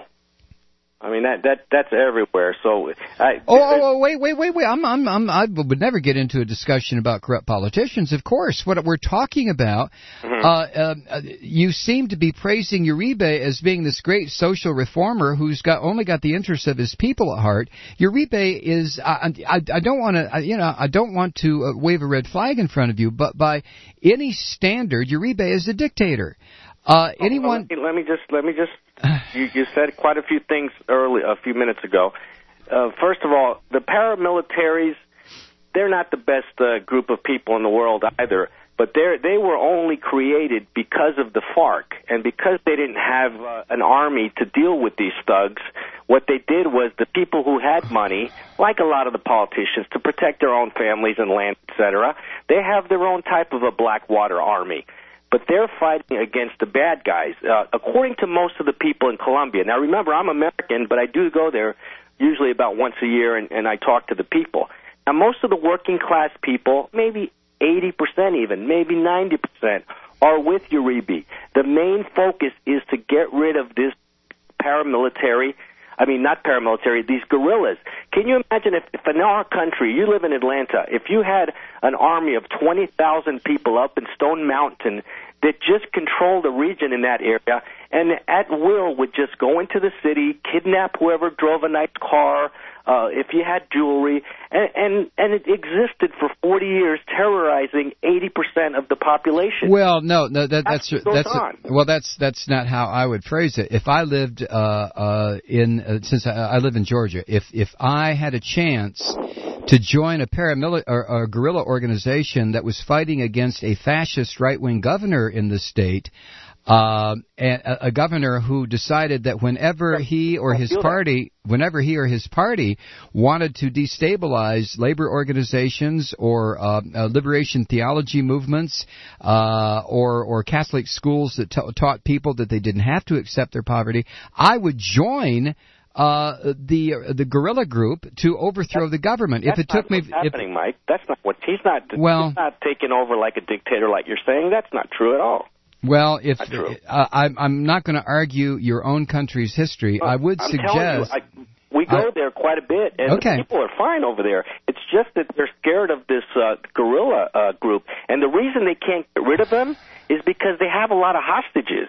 I mean, that, that that's everywhere. So, I, oh, oh, oh, wait, wait, wait, wait! I'm, I'm, I'm, I would never get into a discussion about corrupt politicians. Of course, what we're talking about, mm-hmm. uh, uh, you seem to be praising Uribe as being this great social reformer who's got only got the interests of his people at heart. Uribe is, I, I, I don't want to, you know, I don't want to uh, wave a red flag in front of you, but by any standard, Uribe is a dictator. Uh, anyone? Oh, let, me, let me just let me just. You, you said quite a few things early, a few minutes ago. Uh, first of all, the paramilitaries, they're not the best uh, group of people in the world either. But they they were only created because of the FARC, and because they didn't have uh, an army to deal with these thugs. What they did was the people who had money, like a lot of the politicians, to protect their own families and land, et cetera. They have their own type of a Blackwater army. But they're fighting against the bad guys, uh, according to most of the people in Colombia. Now, remember, I'm American, but I do go there usually about once a year, and, and I talk to the people. Now, most of the working-class people, maybe eighty percent even, maybe ninety percent, are with Uribe. The main focus is to get rid of this paramilitary, I mean, not paramilitary, these guerrillas. Can you imagine if, if in our country, you live in Atlanta, if you had an army of twenty thousand people up in Stone Mountain that just control the region in that area and at will would just go into the city, kidnap whoever drove a nice car, uh, if you had jewelry, and, and, and it existed for forty years, terrorizing eighty percent of the population. Well, no, no that, that's that's, that's on. well, that's that's not how I would phrase it. If I lived uh, uh, in uh, since I, I live in Georgia, if if I had a chance to join a paramilitary or a guerrilla organization that was fighting against a fascist right-wing governor in the state, Uh, and a, a governor who decided that whenever he or his party, whenever he or his party wanted to destabilize labor organizations or uh, uh, liberation theology movements uh, or or Catholic schools that t- taught people that they didn't have to accept their poverty, I would join uh, the the guerrilla group to overthrow the government. That's if it took not me, what's happening, if, Mike. That's not what he's not. Well, he's not taking over like a dictator, like you're saying. That's not true at all. Well, if uh, I'm, I'm not going to argue your own country's history, well, I would I'm suggest. Telling you, I, we go I, there quite a bit, and okay. the people are fine over there. It's just that they're scared of this uh, guerrilla uh, group, and the reason they can't get rid of them is because they have a lot of hostages.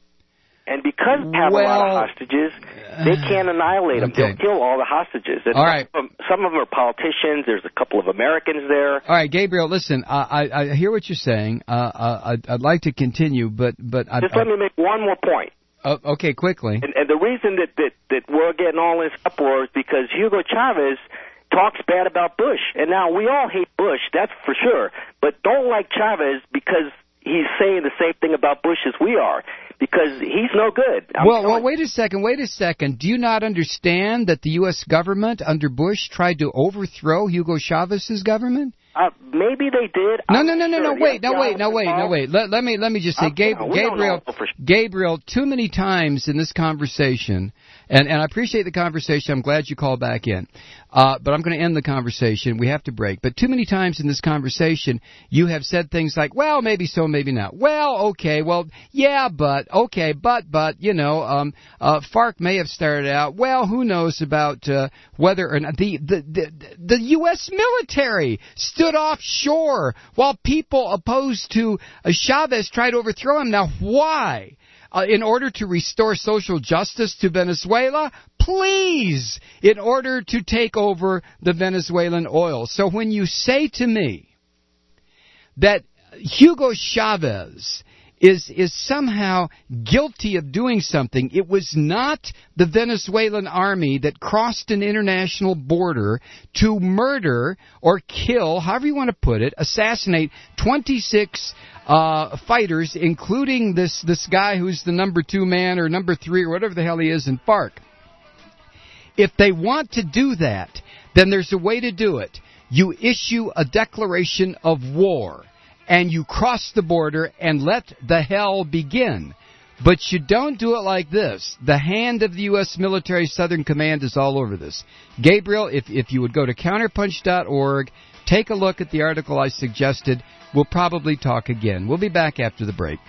And because they have well, a lot of hostages, they can't annihilate them. Okay. They'll kill all the hostages. And all right. Some of, them, some of them are politicians. There's a couple of Americans there. All right, Gabriel, listen, uh, I, I hear what you're saying. Uh, uh, I'd, I'd like to continue, but... but I, Just I, let me make one more point. Uh, okay, quickly. And, and the reason that, that, that we're getting all this uproar is because Hugo Chavez talks bad about Bush. And now we all hate Bush, that's for sure. But don't like Chavez because he's saying the same thing about Bush as we are. Because he's no good. I'm well, well, wait a second, wait a second. Do you not understand that the U S government under Bush tried to overthrow Hugo Chavez's government? Uh, maybe they did. No, I'm no, no, no, sure. no. Wait, The no, wait, no, wait, no, wait. Let, let me, let me just say, Gab- no, we don't Gabriel, know for sure. Gabriel. Too many times in this conversation, and and I appreciate the conversation. I'm glad you called back in, uh, but I'm going to end the conversation. We have to break. But too many times in this conversation, you have said things like, "Well, maybe so, maybe not." Well, okay, well, yeah, but okay, but but you know, um, uh, FARC may have started out. Well, who knows about uh, whether or not the the the, the U S military stood offshore while people opposed to uh, Chavez tried to overthrow him. Now, why? Uh, in order to restore social justice to Venezuela? Please! In order to take over the Venezuelan oil. So when you say to me that Hugo Chavez is is somehow guilty of doing something, it was not the Venezuelan army that crossed an international border to murder or kill, however you want to put it, assassinate twenty-six uh, fighters, including this, this guy who's the number two man or number three or whatever the hell he is in FARC. If they want to do that, then there's a way to do it. You issue a declaration of war, and you cross the border and let the hell begin. But you don't do it like this. The hand of the U S military Southern Command is all over this. Gabriel, if, if you would go to counterpunch dot org, take a look at the article I suggested. We'll probably talk again. We'll be back after the break.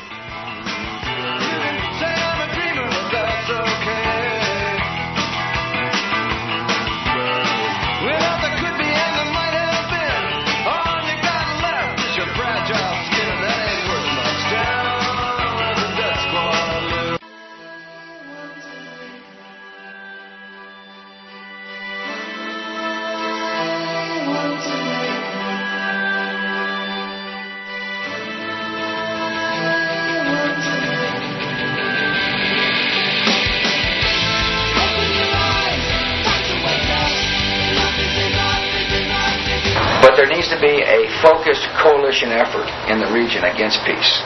But there needs to be a focused coalition effort in the region against peace.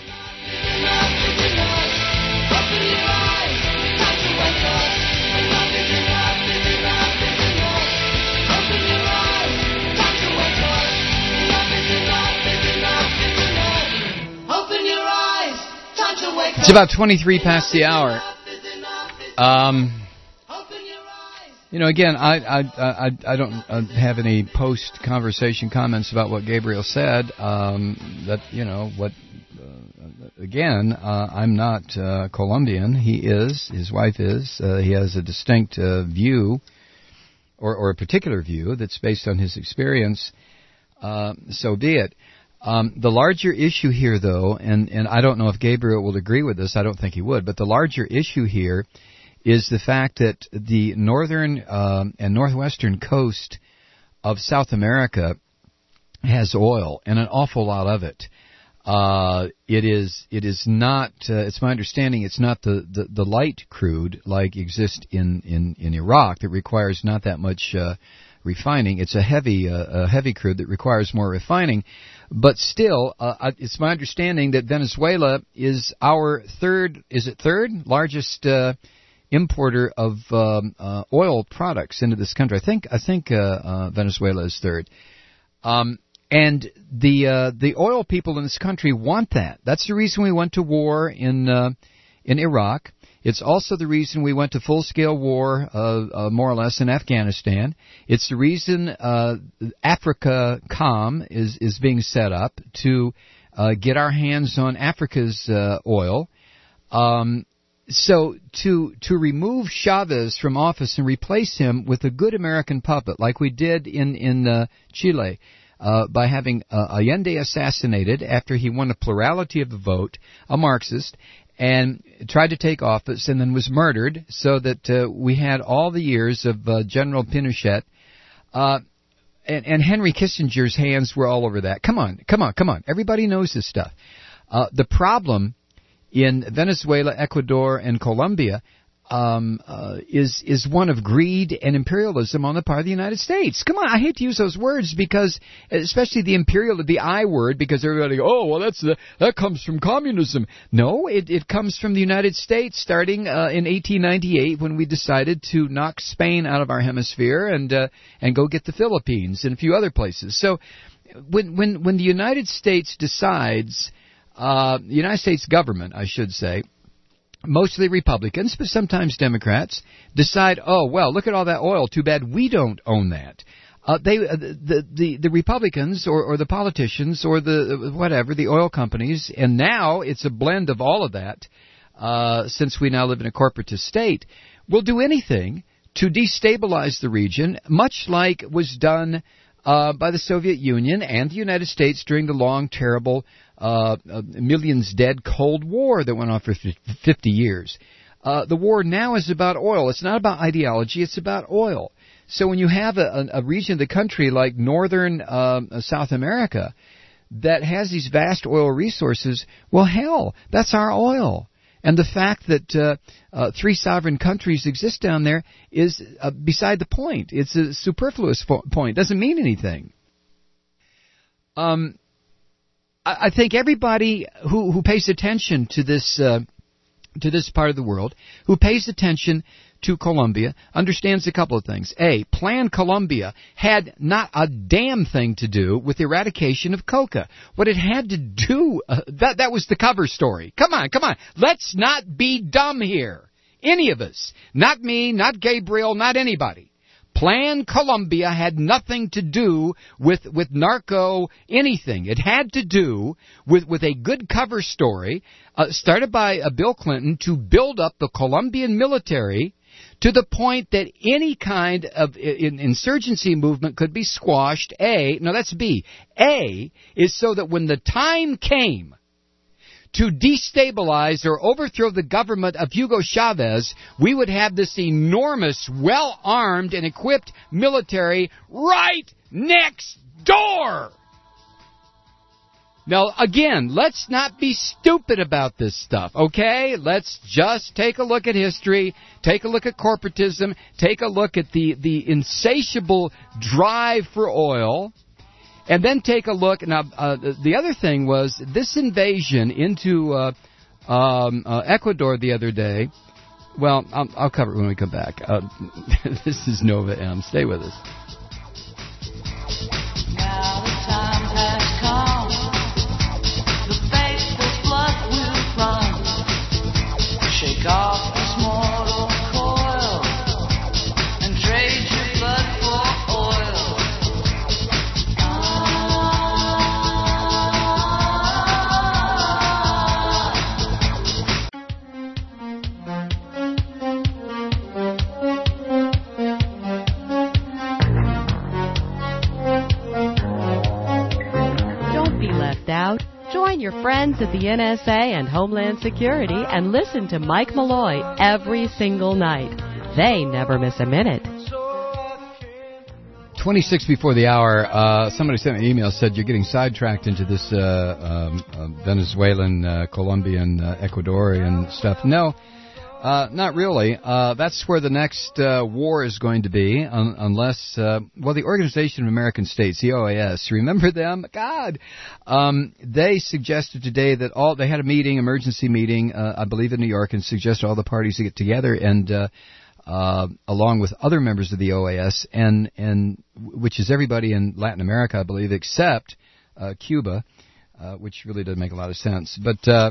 It's about twenty-three past the hour. Um... You know, again, I I I, I don't have any post-conversation comments about what Gabriel said. Um, that you know what. Uh, again, uh, I'm not uh, Colombian. He is. His wife is. Uh, he has a distinct uh, view, or or a particular view that's based on his experience. Uh, so be it. Um, the larger issue here, though, and and I don't know if Gabriel will agree with this. I don't think he would. But the larger issue here is the fact that the northern um, and northwestern coast of South America has oil, and an awful lot of it. Uh, it is it is not. Uh, it's my understanding it's not the, the, the light crude like exists in, in, in Iraq that requires not that much uh, refining. It's a heavy, uh, a heavy crude that requires more refining. But still, uh, it's my understanding that Venezuela is our third, is it third largest uh, importer of um, uh, oil products into this country. I think I think uh, uh, Venezuela is third. Um, and the uh, the oil people in this country want that. That's the reason we went to war in uh, in Iraq. It's also the reason we went to full-scale war, uh, uh, more or less, in Afghanistan. It's the reason uh, Africa-Com is, is being set up to uh, get our hands on Africa's uh, oil. Um, so to to remove Chavez from office and replace him with a good American puppet, like we did in, in uh, Chile, uh, by having uh, Allende assassinated after he won a plurality of the vote, a Marxist, and tried to take office and then was murdered, so that uh, we had all the years of uh, General Pinochet, uh, and, and Henry Kissinger's hands were all over that. Come on, come on, come on. Everybody knows this stuff. Uh, the problem in Venezuela, Ecuador, and Colombia um, uh, is is one of greed and imperialism on the part of the United States. Come on, I hate to use those words because, especially the imperial, the I word, because everybody, oh, well, that's the, that comes from communism. No, it, it comes from the United States, starting uh, in eighteen ninety-eight when we decided to knock Spain out of our hemisphere and uh, and go get the Philippines and a few other places. So, when when when the United States decides, uh, the United States government, I should say, mostly Republicans, but sometimes Democrats, decide, oh, well, look at all that oil. Too bad we don't own that. Uh, they, uh, the, the, the Republicans or, or the politicians or the whatever, the oil companies, and now it's a blend of all of that, uh, since we now live in a corporatist state, will do anything to destabilize the region, much like was done uh, by the Soviet Union and the United States during the long, terrible Uh, uh, millions dead Cold War that went on for fifty years. Uh, the war now is about oil. It's not about ideology. It's about oil. So when you have a, a, a region of the country like northern uh, South America that has these vast oil resources, well, hell, that's our oil. And the fact that uh, uh, three sovereign countries exist down there is uh, beside the point. It's a superfluous fo- point. It doesn't mean anything. Um. I think everybody who, who pays attention to this uh, to this part of the world, who pays attention to Colombia, understands a couple of things. A, Plan Colombia had not a damn thing to do with the eradication of coca. What it had to do, uh, that that was the cover story. Come on, come on. Let's not be dumb here. Any of us. Not me, not Gabriel, not anybody. Plan Colombia had nothing to do with, with narco anything. It had to do with, with a good cover story uh, started by uh, Bill Clinton to build up the Colombian military to the point that any kind of in, insurgency movement could be squashed. A, no, that's B. A is so that when the time came to destabilize or overthrow the government of Hugo Chavez, we would have this enormous, well-armed and equipped military right next door. Now, again, let's not be stupid about this stuff, okay? Let's just take a look at history, take a look at corporatism, take a look at the, the insatiable drive for oil. And then take a look. Now, uh, the other thing was this invasion into uh, um, uh, Ecuador the other day. Well, I'll, I'll cover it when we come back. Uh, this is Nova M. Stay with us. Now the time has come. The faithful flood will run. Shake off this mortal coil and trade your blood for oil. Out. Join your friends at the N S A and Homeland Security and listen to Mike Malloy every single night. They never miss a minute. twenty-six before the hour, uh, somebody sent me an email, said you're getting sidetracked into this uh, um, uh, Venezuelan, uh, Colombian, uh, Ecuadorian stuff. No, Uh, not really. Uh, that's where the next uh, war is going to be, un- unless, uh, well, the Organization of American States, the O A S, remember them? God! Um, they suggested today that all, they had a meeting, emergency meeting, uh, I believe in New York, and suggested all the parties to get together and, uh, uh, along with other members of the O A S, and, and, which is everybody in Latin America, I believe, except, uh, Cuba, uh, which really doesn't make a lot of sense. But, uh,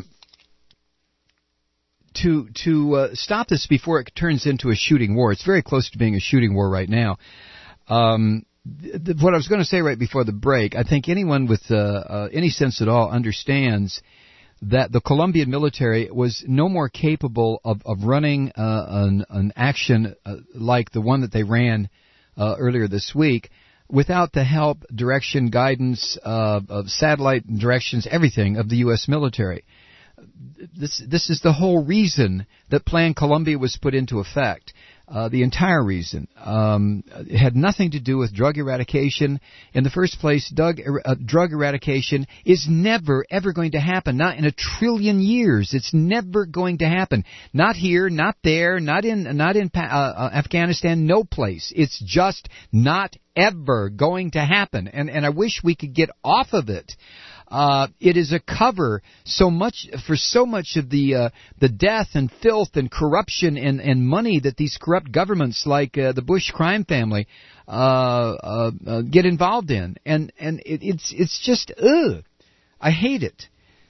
To to uh, stop this before it turns into a shooting war. It's very close to being a shooting war right now. Um, th- th- what I was going to say right before the break, I think anyone with uh, uh, any sense at all understands that the Colombian military was no more capable of, of running uh, an, an action uh, like the one that they ran uh, earlier this week without the help, direction, guidance, uh, of satellite directions, everything of the U S military. This this is the whole reason that Plan Colombia was put into effect. Uh, the entire reason. Um, it had nothing to do with drug eradication. In the first place, drug, uh, drug eradication is never, ever going to happen. Not in a trillion years. It's never going to happen. Not here, not there, not in, not in uh, uh, Afghanistan, no place. It's just not ever going to happen. And, and I wish we could get off of it. Uh, it is a cover so much for so much of the uh, the death and filth and corruption and, and money that these corrupt governments like uh, the Bush crime family uh, uh, uh, get involved in, and and it, it's it's just ugh, I hate it.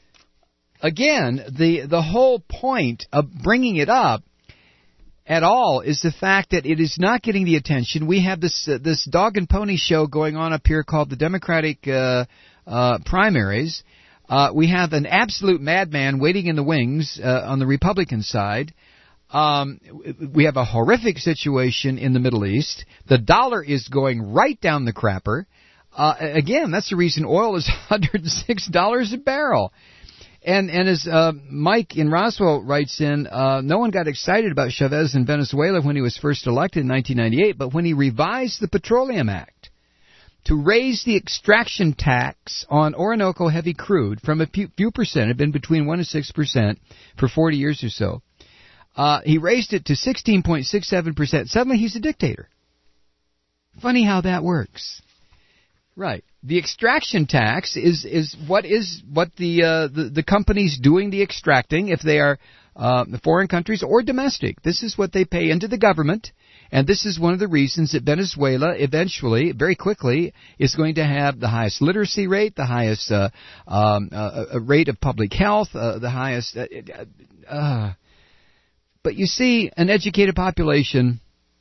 Again, the the whole point of bringing it up at all is the fact that it is not getting the attention. We have this uh, this dog and pony show going on up here called the Democratic Uh, Uh, primaries. Uh, we have an absolute madman waiting in the wings uh, on the Republican side. Um, we have a horrific situation in the Middle East. The dollar is going right down the crapper. Uh, again, that's the reason oil is one hundred six dollars a barrel. And and as uh, Mike in Roswell writes in, uh, no one got excited about Chavez in Venezuela when he was first elected in nineteen ninety-eight, but when he revised the Petroleum Act to raise the extraction tax on Orinoco heavy crude from a few, few percent, it had been between one and six percent for forty years or so. Uh, he raised it to sixteen point six seven percent. Suddenly he's a dictator. Funny how that works. Right. The extraction tax is, is what is what the, uh, the the companies doing the extracting, if they are uh, foreign countries or domestic. This is what they pay into the government. And this is one of the reasons that Venezuela eventually, very quickly, is going to have the highest literacy rate, the highest uh, um, uh, rate of public health, uh, the highest. Uh, uh, but you see, an educated population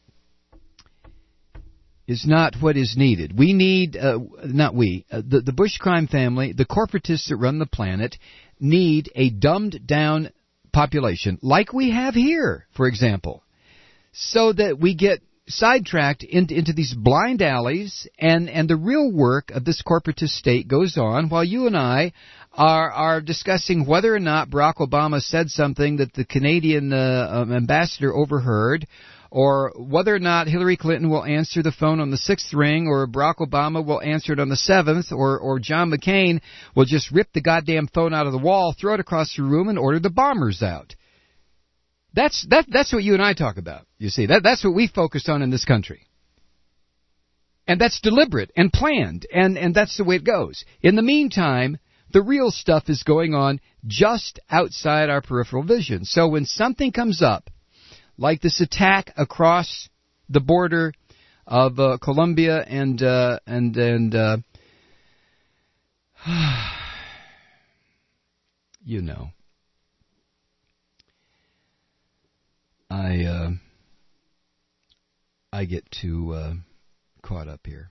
is not what is needed. We need, uh, not we, uh, the, the Bush crime family, the corporatists that run the planet, need a dumbed-down population, like we have here, for example, so that we get sidetracked into, into these blind alleys, and, and the real work of this corporatist state goes on while you and I are are discussing whether or not Barack Obama said something that the Canadian uh, um, ambassador overheard, or whether or not Hillary Clinton will answer the phone on the sixth ring, or Barack Obama will answer it on the seventh, or, or John McCain will just rip the goddamn phone out of the wall, throw it across the room, and order the bombers out. That's that. That's what you and I talk about. You see, that that's what we focus on in this country, and that's deliberate and planned, and and that's the way it goes. In the meantime, the real stuff is going on just outside our peripheral vision. So when something comes up, like this attack across the border of uh, Colombia and uh, and and uh, you know. I uh, I get too uh, caught up here.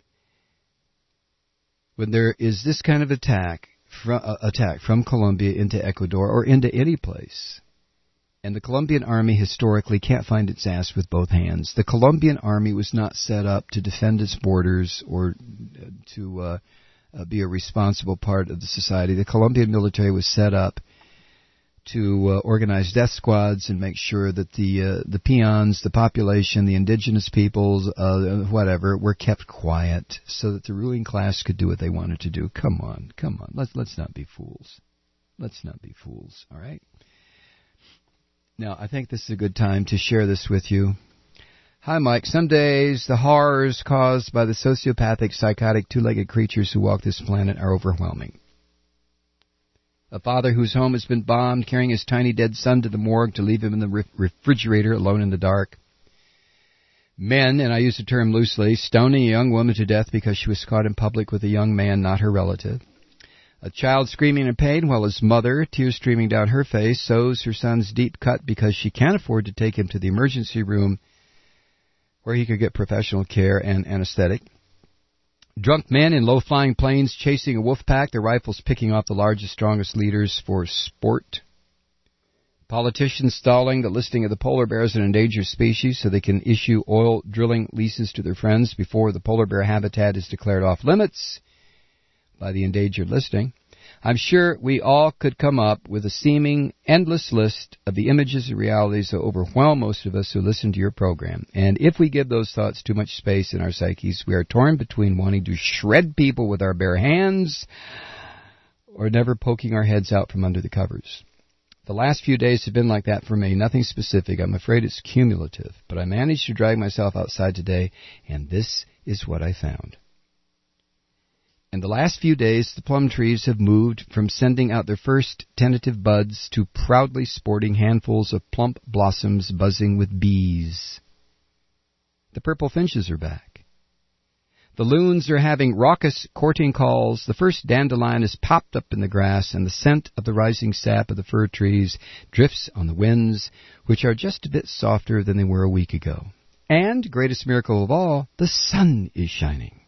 When there is this kind of attack from, uh, attack from Colombia into Ecuador or into any place, and the Colombian army historically can't find its ass with both hands. The Colombian army was not set up to defend its borders or to uh, uh, be a responsible part of the society. The Colombian military was set up to uh, organize death squads and make sure that the uh, the peons, the population, the indigenous peoples, uh, whatever, were kept quiet so that the ruling class could do what they wanted to do. Come on, come on. Let's let's not be fools. Let's not be fools, all right? Now, I think this is a good time to share this with you. Hi, Mike. Some days the horrors caused by the sociopathic, psychotic, two-legged creatures who walk this planet are overwhelming. A father whose home has been bombed, carrying his tiny dead son to the morgue to leave him in the re- refrigerator alone in the dark. Men, and I use the term loosely, stoning a young woman to death because she was caught in public with a young man not her relative. A child screaming in pain while his mother, tears streaming down her face, sews her son's deep cut because she can't afford to take him to the emergency room where he could get professional care and anesthetic. Drunk men in low-flying planes chasing a wolf pack, their rifles picking off the largest, strongest leaders for sport. Politicians stalling the listing of the polar bear as an endangered species so they can issue oil drilling leases to their friends before the polar bear habitat is declared off limits by the endangered listing. I'm sure we all could come up with a seeming endless list of the images and realities that overwhelm most of us who listen to your program. And if we give those thoughts too much space in our psyches, we are torn between wanting to shred people with our bare hands or never poking our heads out from under the covers. The last few days have been like that for me. Nothing specific. I'm afraid it's cumulative. But I managed to drag myself outside today, and this is what I found. In the last few days, the plum trees have moved from sending out their first tentative buds to proudly sporting handfuls of plump blossoms buzzing with bees. The purple finches are back. The loons are having raucous courting calls. The first dandelion has popped up in the grass, and the scent of the rising sap of the fir trees drifts on the winds, which are just a bit softer than they were a week ago. And, greatest miracle of all, the sun is shining.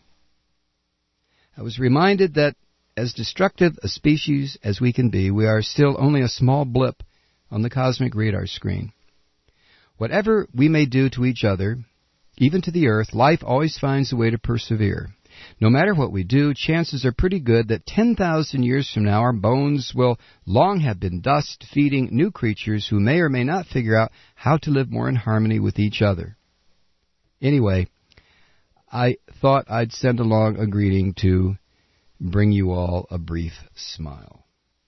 I was reminded that, as destructive a species as we can be, we are still only a small blip on the cosmic radar screen. Whatever we may do to each other, even to the earth, life always finds a way to persevere. No matter what we do, chances are pretty good that ten thousand years from now our bones will long have been dust, feeding new creatures who may or may not figure out how to live more in harmony with each other. Anyway, I thought I'd send along a greeting to bring you all a brief smile.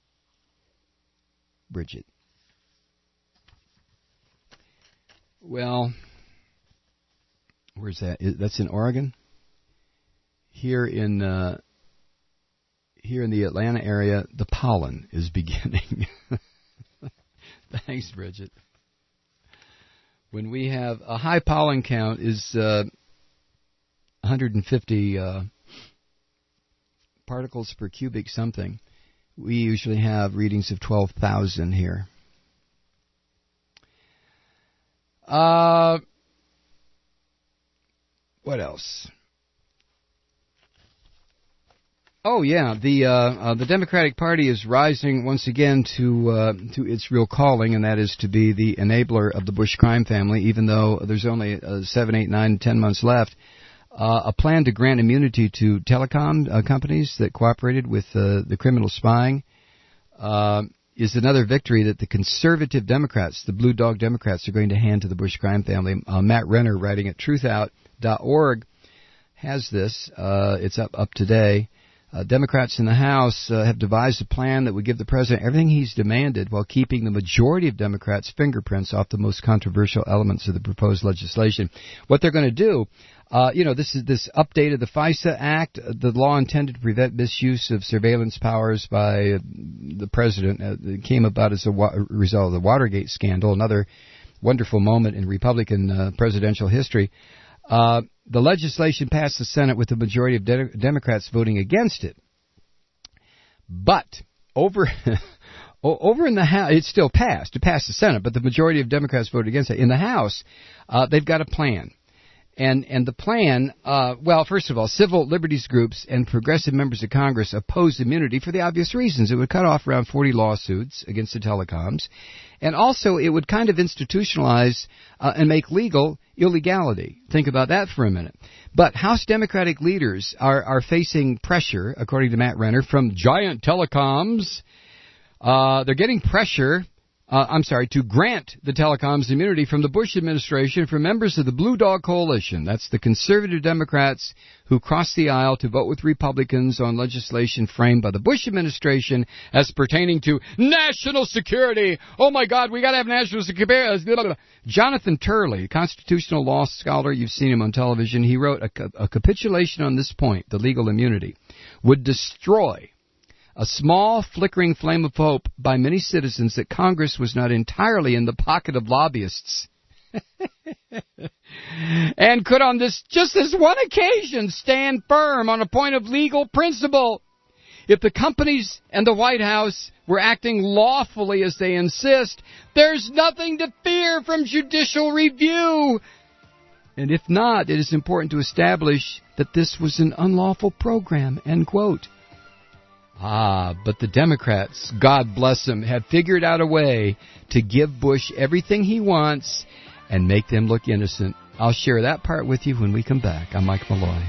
Bridget. Well, where's that? That's in Oregon. Here in uh, here in the Atlanta area, the pollen is beginning. Thanks, Bridget. When we have a high pollen count is uh, one hundred fifty uh, particles per cubic something. We usually have readings of twelve thousand here. Uh, what else? Oh yeah, the uh, uh, the Democratic Party is rising once again to uh, to its real calling, and that is to be the enabler of the Bush crime family. Even though there's only uh, seven, eight, nine, ten months left. Uh, a plan to grant immunity to telecom uh, companies that cooperated with uh, the criminal spying uh, is another victory that the conservative Democrats, the Blue Dog Democrats, are going to hand to the Bush crime family. Uh, Matt Renner, writing at truth out dot org, has this. Uh, it's up, up today. Uh, Democrats in the House uh, have devised a plan that would give the president everything he's demanded while keeping the majority of Democrats' fingerprints off the most controversial elements of the proposed legislation. What they're going to do, uh, you know, this is this update of the FISA Act, uh, the law intended to prevent misuse of surveillance powers by uh, the president. Uh, it came about as a wa- result of the Watergate scandal, another wonderful moment in Republican uh, presidential history. Uh, the legislation passed the Senate with the majority of de- Democrats voting against it. But over over in the House, it still passed. It passed the Senate, but the majority of Democrats voted against it. In the House, uh, they've got a plan. And and the plan, uh, well, first of all, civil liberties groups and progressive members of Congress oppose immunity for the obvious reasons. It would cut off around forty lawsuits against the telecoms. And also, it would kind of institutionalize uh, and make legal illegality. Think about that for a minute. But House Democratic leaders are, are facing pressure, according to Matt Renner, from giant telecoms. Uh, they're getting pressure Uh, I'm sorry, to grant the telecoms immunity from the Bush administration for members of the Blue Dog Coalition. That's the conservative Democrats who crossed the aisle to vote with Republicans on legislation framed by the Bush administration as pertaining to national security. Oh, my God, we got to have national security. Jonathan Turley, constitutional law scholar, you've seen him on television, he wrote a, a capitulation on this point, the legal immunity, would destroy a small flickering flame of hope by many citizens that Congress was not entirely in the pocket of lobbyists and could on this just this one occasion stand firm on a point of legal principle. If the companies and the White House were acting lawfully as they insist, there's nothing to fear from judicial review. And if not, it is important to establish that this was an unlawful program, end quote. Ah, but the Democrats, God bless them, have figured out a way to give Bush everything he wants and make them look innocent. I'll share that part with you when we come back. I'm Mike Malloy.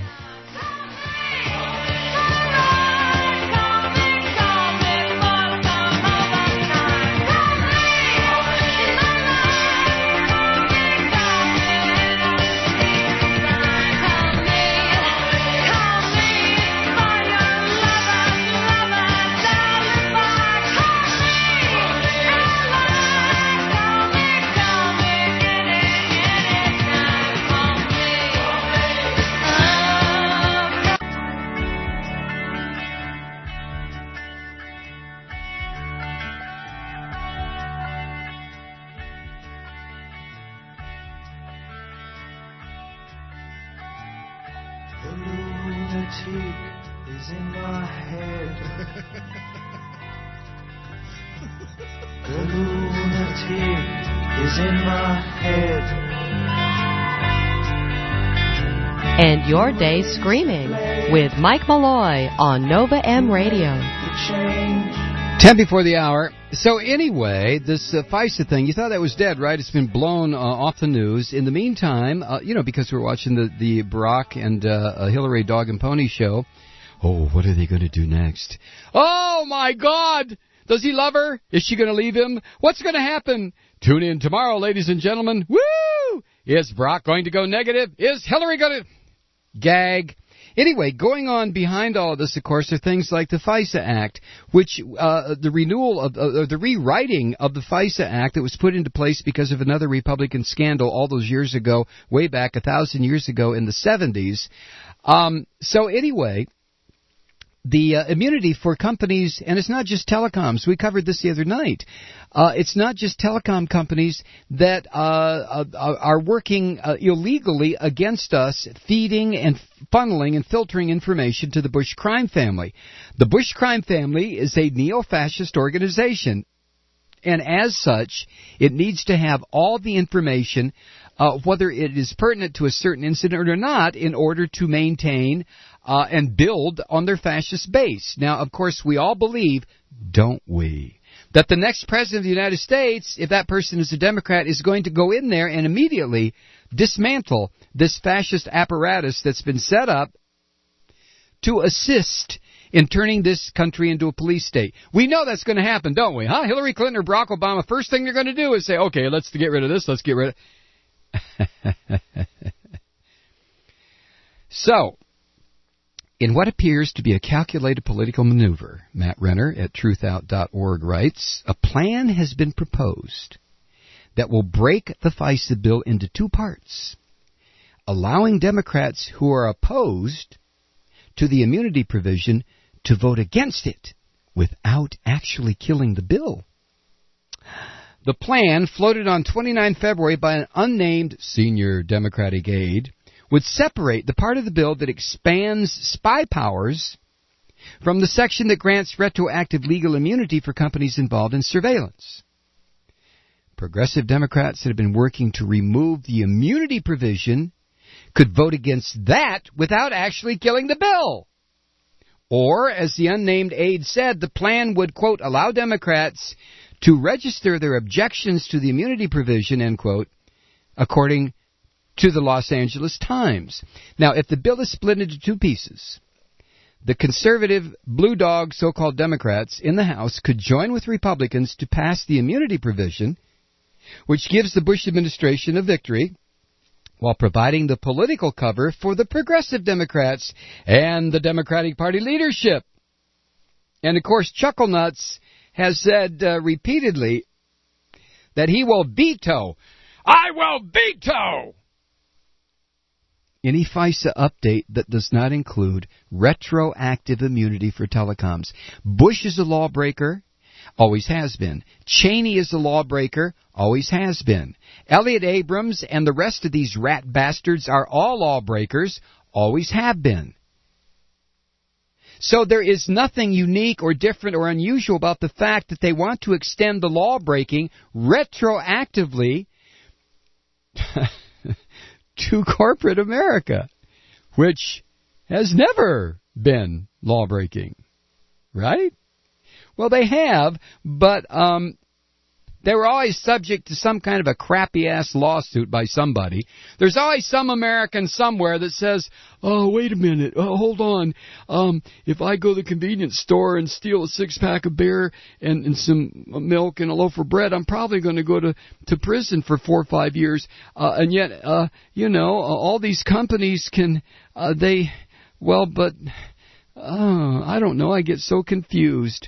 Is in my head. The lunatic is in my head. And your day screaming with Mike Malloy on Nova M Radio. Ten before the hour. So anyway, this uh, FISA thing, you thought that was dead, right? It's been blown uh, off the news. In the meantime, uh, you know, because we're watching the, the Barack and uh, Hillary Dog and Pony show, oh, what are they going to do next? Oh, my God! Does he love her? Is she going to leave him? What's going to happen? Tune in tomorrow, ladies and gentlemen. Woo! Is Barack going to go negative? Is Hillary going to... Gag. Anyway, going on behind all of this, of course, are things like the FISA Act, which uh, the renewal of uh, the rewriting of the FISA Act that was put into place because of another Republican scandal all those years ago, way back a thousand years ago in the seventies. Um, so anyway, the uh, immunity for companies, and it's not just telecoms. We covered this the other night. Uh, it's not just telecom companies that uh, uh, are working uh, illegally against us, feeding and funneling and filtering information to the Bush crime family. The Bush crime family is a neo-fascist organization, and as such, it needs to have all the information, uh, whether it is pertinent to a certain incident or not, in order to maintain uh, and build on their fascist base. Now, of course, we all believe, don't we, that the next president of the United States, if that person is a Democrat, is going to go in there and immediately dismantle this fascist apparatus that's been set up to assist in turning this country into a police state. We know that's going to happen, don't we? Huh? Hillary Clinton or Barack Obama, first thing they're going to do is say, okay, let's get rid of this, let's get rid of... So, in what appears to be a calculated political maneuver, Matt Renner at truth out dot org writes, a plan has been proposed that will break the FISA bill into two parts, allowing Democrats who are opposed to the immunity provision to vote against it without actually killing the bill. The plan, floated on the twenty-ninth of February by an unnamed senior Democratic aide, would separate the part of the bill that expands spy powers from the section that grants retroactive legal immunity for companies involved in surveillance. Progressive Democrats that have been working to remove the immunity provision could vote against that without actually killing the bill. Or, as the unnamed aide said, the plan would, quote, allow Democrats to register their objections to the immunity provision, end quote, according to the Los Angeles Times. Now, if the bill is split into two pieces, the conservative blue dog so-called Democrats in the House could join with Republicans to pass the immunity provision, which gives the Bush administration a victory, while providing the political cover for the progressive Democrats and the Democratic Party leadership. And, of course, Chucklenuts has said uh, repeatedly that he will veto, I will veto, any FISA update that does not include retroactive immunity for telecoms. Bush is a lawbreaker, always has been. Cheney is a lawbreaker, always has been. Elliott Abrams and the rest of these rat bastards are all lawbreakers, always have been. So there is nothing unique or different or unusual about the fact that they want to extend the law-breaking retroactively to corporate America, which has never been law-breaking, right? Well, they have, but um, they were always subject to some kind of a crappy-ass lawsuit by somebody. There's always some American somewhere that says, oh, wait a minute, oh, hold on. Um, if I go to the convenience store and steal a six-pack of beer and, and some milk and a loaf of bread, I'm probably going to go to, to prison for four or five years. Uh, and yet, uh, you know, all these companies can, uh, they, well, but, uh, I don't know, I get so confused.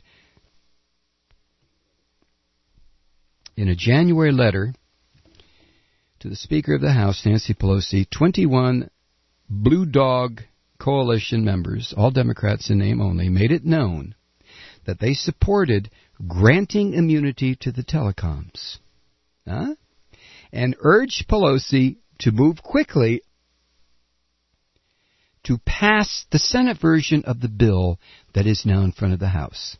In a January letter to the Speaker of the House, Nancy Pelosi, twenty-one Blue Dog Coalition members, all Democrats in name only, made it known that they supported granting immunity to the telecoms, huh? And urged Pelosi to move quickly to pass the Senate version of the bill that is now in front of the House.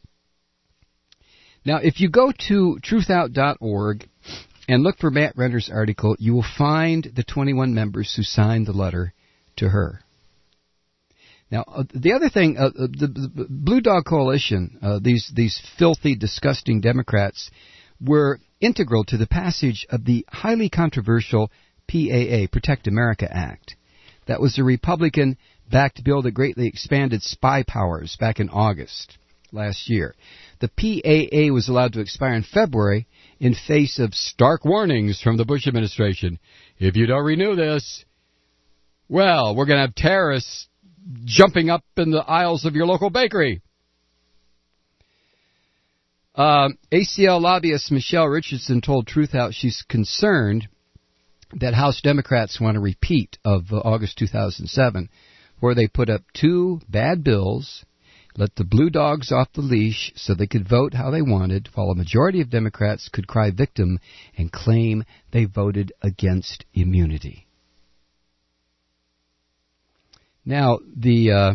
Now, if you go to truth out dot org and look for Matt Renner's article, you will find the twenty-one members who signed the letter to her. Now, uh, the other thing, uh, the, the Blue Dog Coalition, uh, these these filthy, disgusting Democrats, were integral to the passage of the highly controversial P A A, Protect America Act. That was a Republican-backed bill that greatly expanded spy powers back in August last year. The P A A was allowed to expire in February in face of stark warnings from the Bush administration. If you don't renew this, well, we're going to have terrorists jumping up in the aisles of your local bakery. Uh, A C L lobbyist Michelle Richardson told Truth Out she's concerned that House Democrats want a repeat of uh, August two thousand seven, where they put up two bad bills, let the blue dogs off the leash so they could vote how they wanted, while a majority of Democrats could cry victim and claim they voted against immunity. Now, the uh,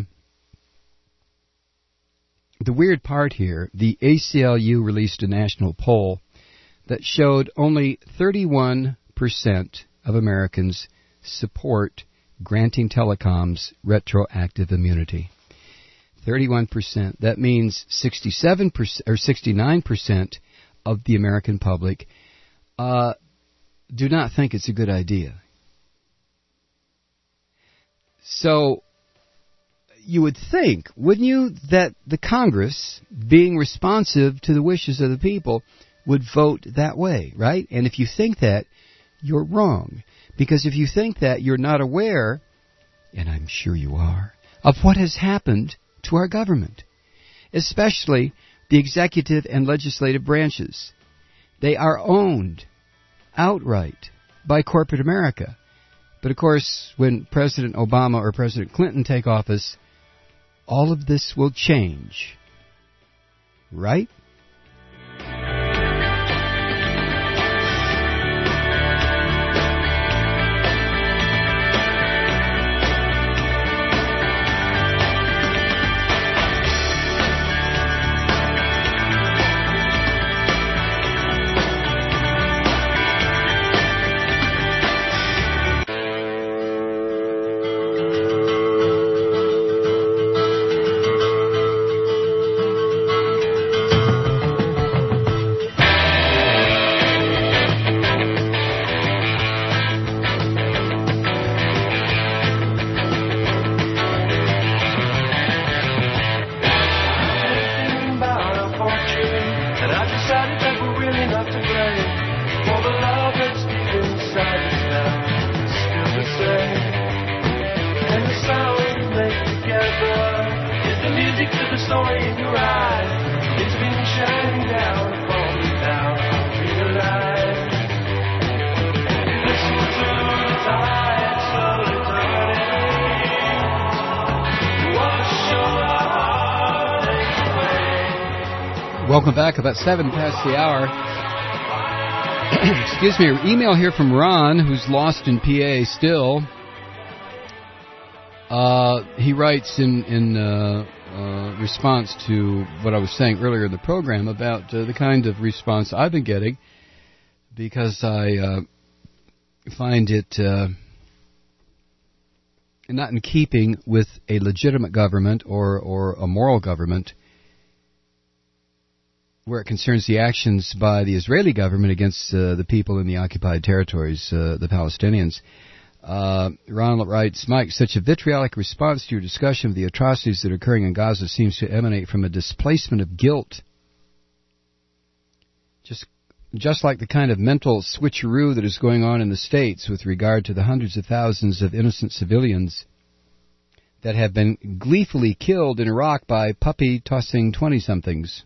the weird part here, the A C L U released a national poll that showed only thirty-one percent of Americans support granting telecoms retroactive immunity. thirty-one percent. That means sixty-seven percent or sixty-nine percent of the American public uh, do not think it's a good idea. So you would think, wouldn't you, that the Congress, being responsive to the wishes of the people, would vote that way, right? And if you think that, you're wrong. Because if you think that, you're not aware, and I'm sure you are, of what has happened to our government, especially the executive and legislative branches. They are owned outright by corporate America. But of course, when President Obama or President Clinton take office, all of this will change. Right? Stick to the story in your eyes. It's been shining down upon me now. Realize. Listen to the tide slowly turning. Wash your heartaches away. Welcome back. About seven past the hour. Excuse me. Email here from Ron, who's lost in P A still. Uh, he writes in in uh, uh, response to what I was saying earlier in the program about uh, the kind of response I've been getting, because I uh, find it uh, not in keeping with a legitimate government or, or a moral government where it concerns the actions by the Israeli government against uh, the people in the occupied territories, uh, the Palestinians. Uh, Ronald writes, Mike, such a vitriolic response to your discussion of the atrocities that are occurring in Gaza seems to emanate from a displacement of guilt. Just just like the kind of mental switcheroo that is going on in the States with regard to the hundreds of thousands of innocent civilians that have been gleefully killed in Iraq by puppy-tossing twenty-somethings.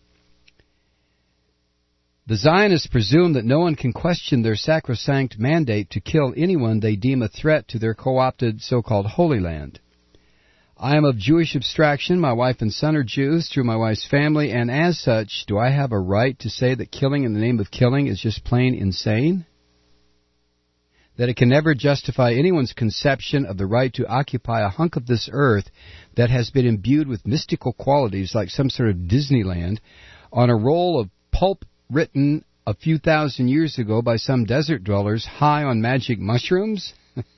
The Zionists presume that no one can question their sacrosanct mandate to kill anyone they deem a threat to their co-opted so-called Holy Land. I am of Jewish abstraction. My wife and son are Jews through my wife's family, and as such, do I have a right to say that killing in the name of killing is just plain insane? That it can never justify anyone's conception of the right to occupy a hunk of this earth that has been imbued with mystical qualities like some sort of Disneyland on a roll of pulp written a few thousand years ago by some desert dwellers high on magic mushrooms?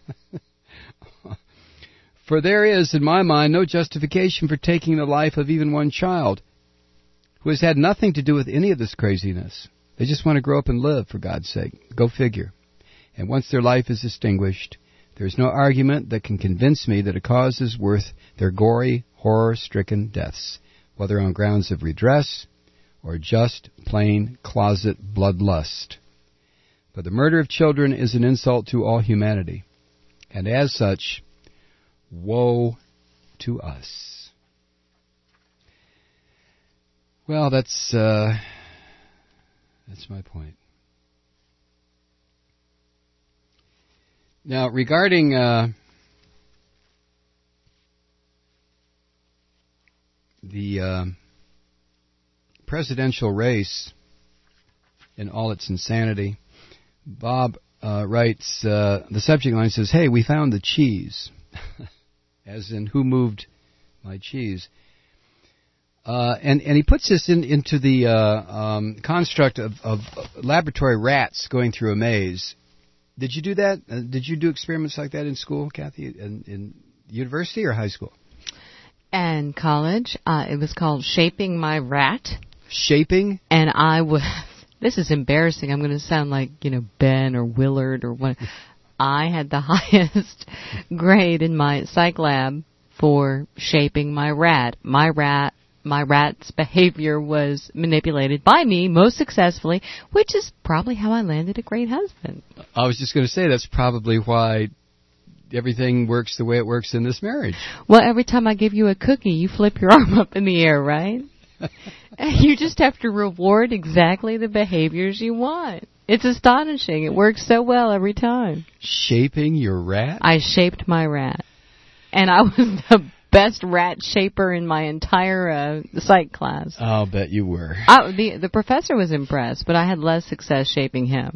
For there is, in my mind, no justification for taking the life of even one child who has had nothing to do with any of this craziness. They just want to grow up and live, for God's sake. Go figure. And once their life is extinguished, there is no argument that can convince me that a cause is worth their gory, horror-stricken deaths, whether on grounds of redress or just plain closet bloodlust. For the murder of children is an insult to all humanity, and as such, woe to us. Well, that's uh, that's my point. Now, regarding uh, the uh, presidential race in all its insanity, Bob uh, writes, uh, the subject line says, hey, we found the cheese. As in, who moved my cheese? Uh, and, and he puts this in, into the uh, um, construct of, of laboratory rats going through a maze. Did you do that? Uh, did you do experiments like that in school, Kathy, in, in university or high school? And college. Uh, it was called Shaping My Rat. Shaping? And I was, this is embarrassing. I'm going to sound like, you know, Ben or Willard or what. I had the highest grade in my psych lab for shaping my rat. My rat, my rat's behavior was manipulated by me most successfully, which is probably how I landed a great husband. I was just going to say that's probably why everything works the way it works in this marriage. Well, every time I give you a cookie, you flip your arm up in the air, right? You just have to reward exactly the behaviors you want. It's astonishing. It works so well every time. Shaping your rat? I shaped my rat. And I was the best rat shaper in my entire uh, psych class. I'll bet you were. I, the, the professor was impressed, but I had less success shaping him.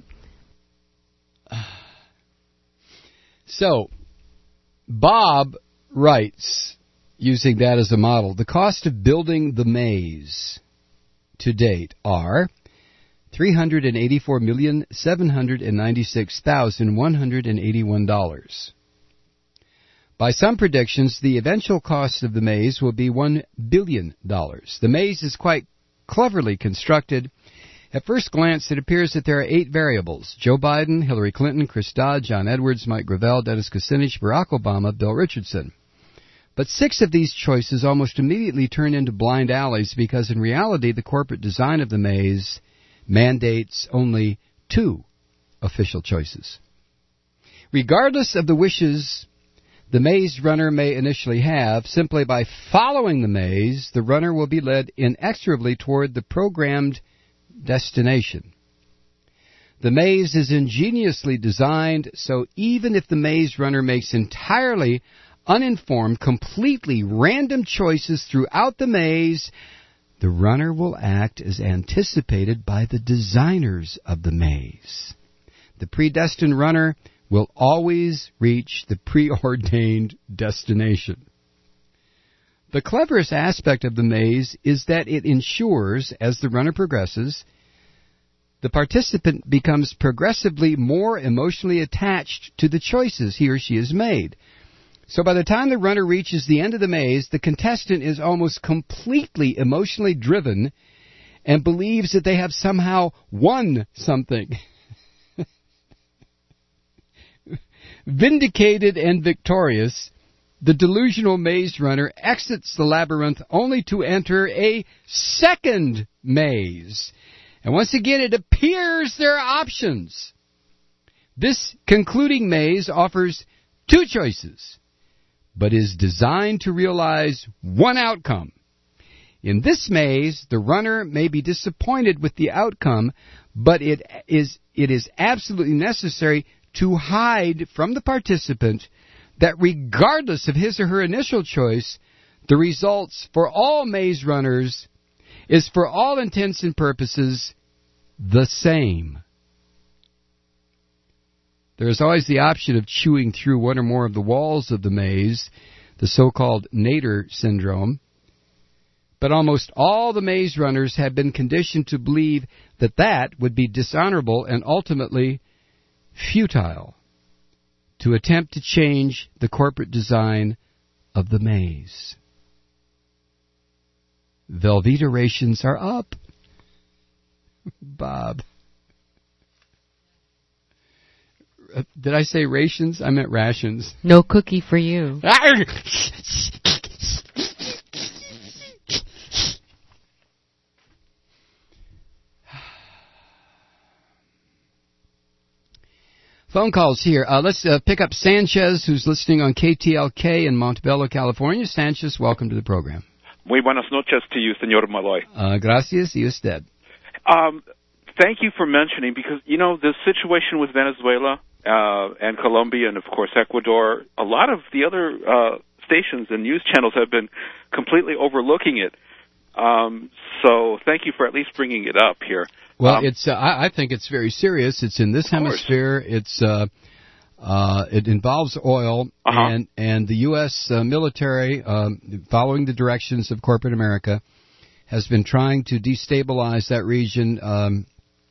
So, Bob writes, using that as a model, the cost of building the maze to date are three hundred eighty-four million, seven hundred ninety-six thousand, one hundred eighty-one dollars. By some predictions, the eventual cost of the maze will be one billion dollars. The maze is quite cleverly constructed. At first glance, it appears that there are eight variables: Joe Biden, Hillary Clinton, Chris Dodd, John Edwards, Mike Gravel, Dennis Kucinich, Barack Obama, Bill Richardson. But six of these choices almost immediately turn into blind alleys because in reality the corporate design of the maze mandates only two official choices. Regardless of the wishes the maze runner may initially have. Simply by following the maze, the runner will be led inexorably toward the programmed destination. The maze is ingeniously designed so even if the maze runner makes entirely uninformed, completely random choices throughout the maze, the runner will act as anticipated by the designers of the maze. The predestined runner will always reach the preordained destination. The cleverest aspect of the maze is that it ensures, as the runner progresses, the participant becomes progressively more emotionally attached to the choices he or she has made. So by the time the runner reaches the end of the maze, the contestant is almost completely emotionally driven and believes that they have somehow won something. Vindicated and victorious, the delusional maze runner exits the labyrinth only to enter a second maze. And once again, it appears there are options. This concluding maze offers two choices, but is designed to realize one outcome. In this maze, the runner may be disappointed with the outcome, but it is, it is absolutely necessary to hide from the participant that regardless of his or her initial choice, the results for all maze runners is for all intents and purposes the same. There is always the option of chewing through one or more of the walls of the maze, the so-called Nader syndrome. But almost all the maze runners have been conditioned to believe that that would be dishonorable and ultimately futile to attempt to change the corporate design of the maze. Velveeta rations are up. Bob. Uh, did I say rations? I meant rations. No cookie for you. Phone calls here. Uh, let's uh, pick up Sanchez, who's listening on K T L K in Montebello, California. Sanchez, welcome to the program. Muy buenas noches to you, Señor Malloy. Uh, gracias, y usted. Um, thank you for mentioning, because, you know, the situation with Venezuela uh, and Colombia and, of course, Ecuador, a lot of the other uh, stations and news channels have been completely overlooking it. Um, so thank you for at least bringing it up here. Well, um, it's. Uh, I, I think it's very serious. It's in this hemisphere. It's. Uh, uh, it involves oil, uh-huh. and and the U S uh, military, um, following the directions of corporate America, has been trying to destabilize that region. Um,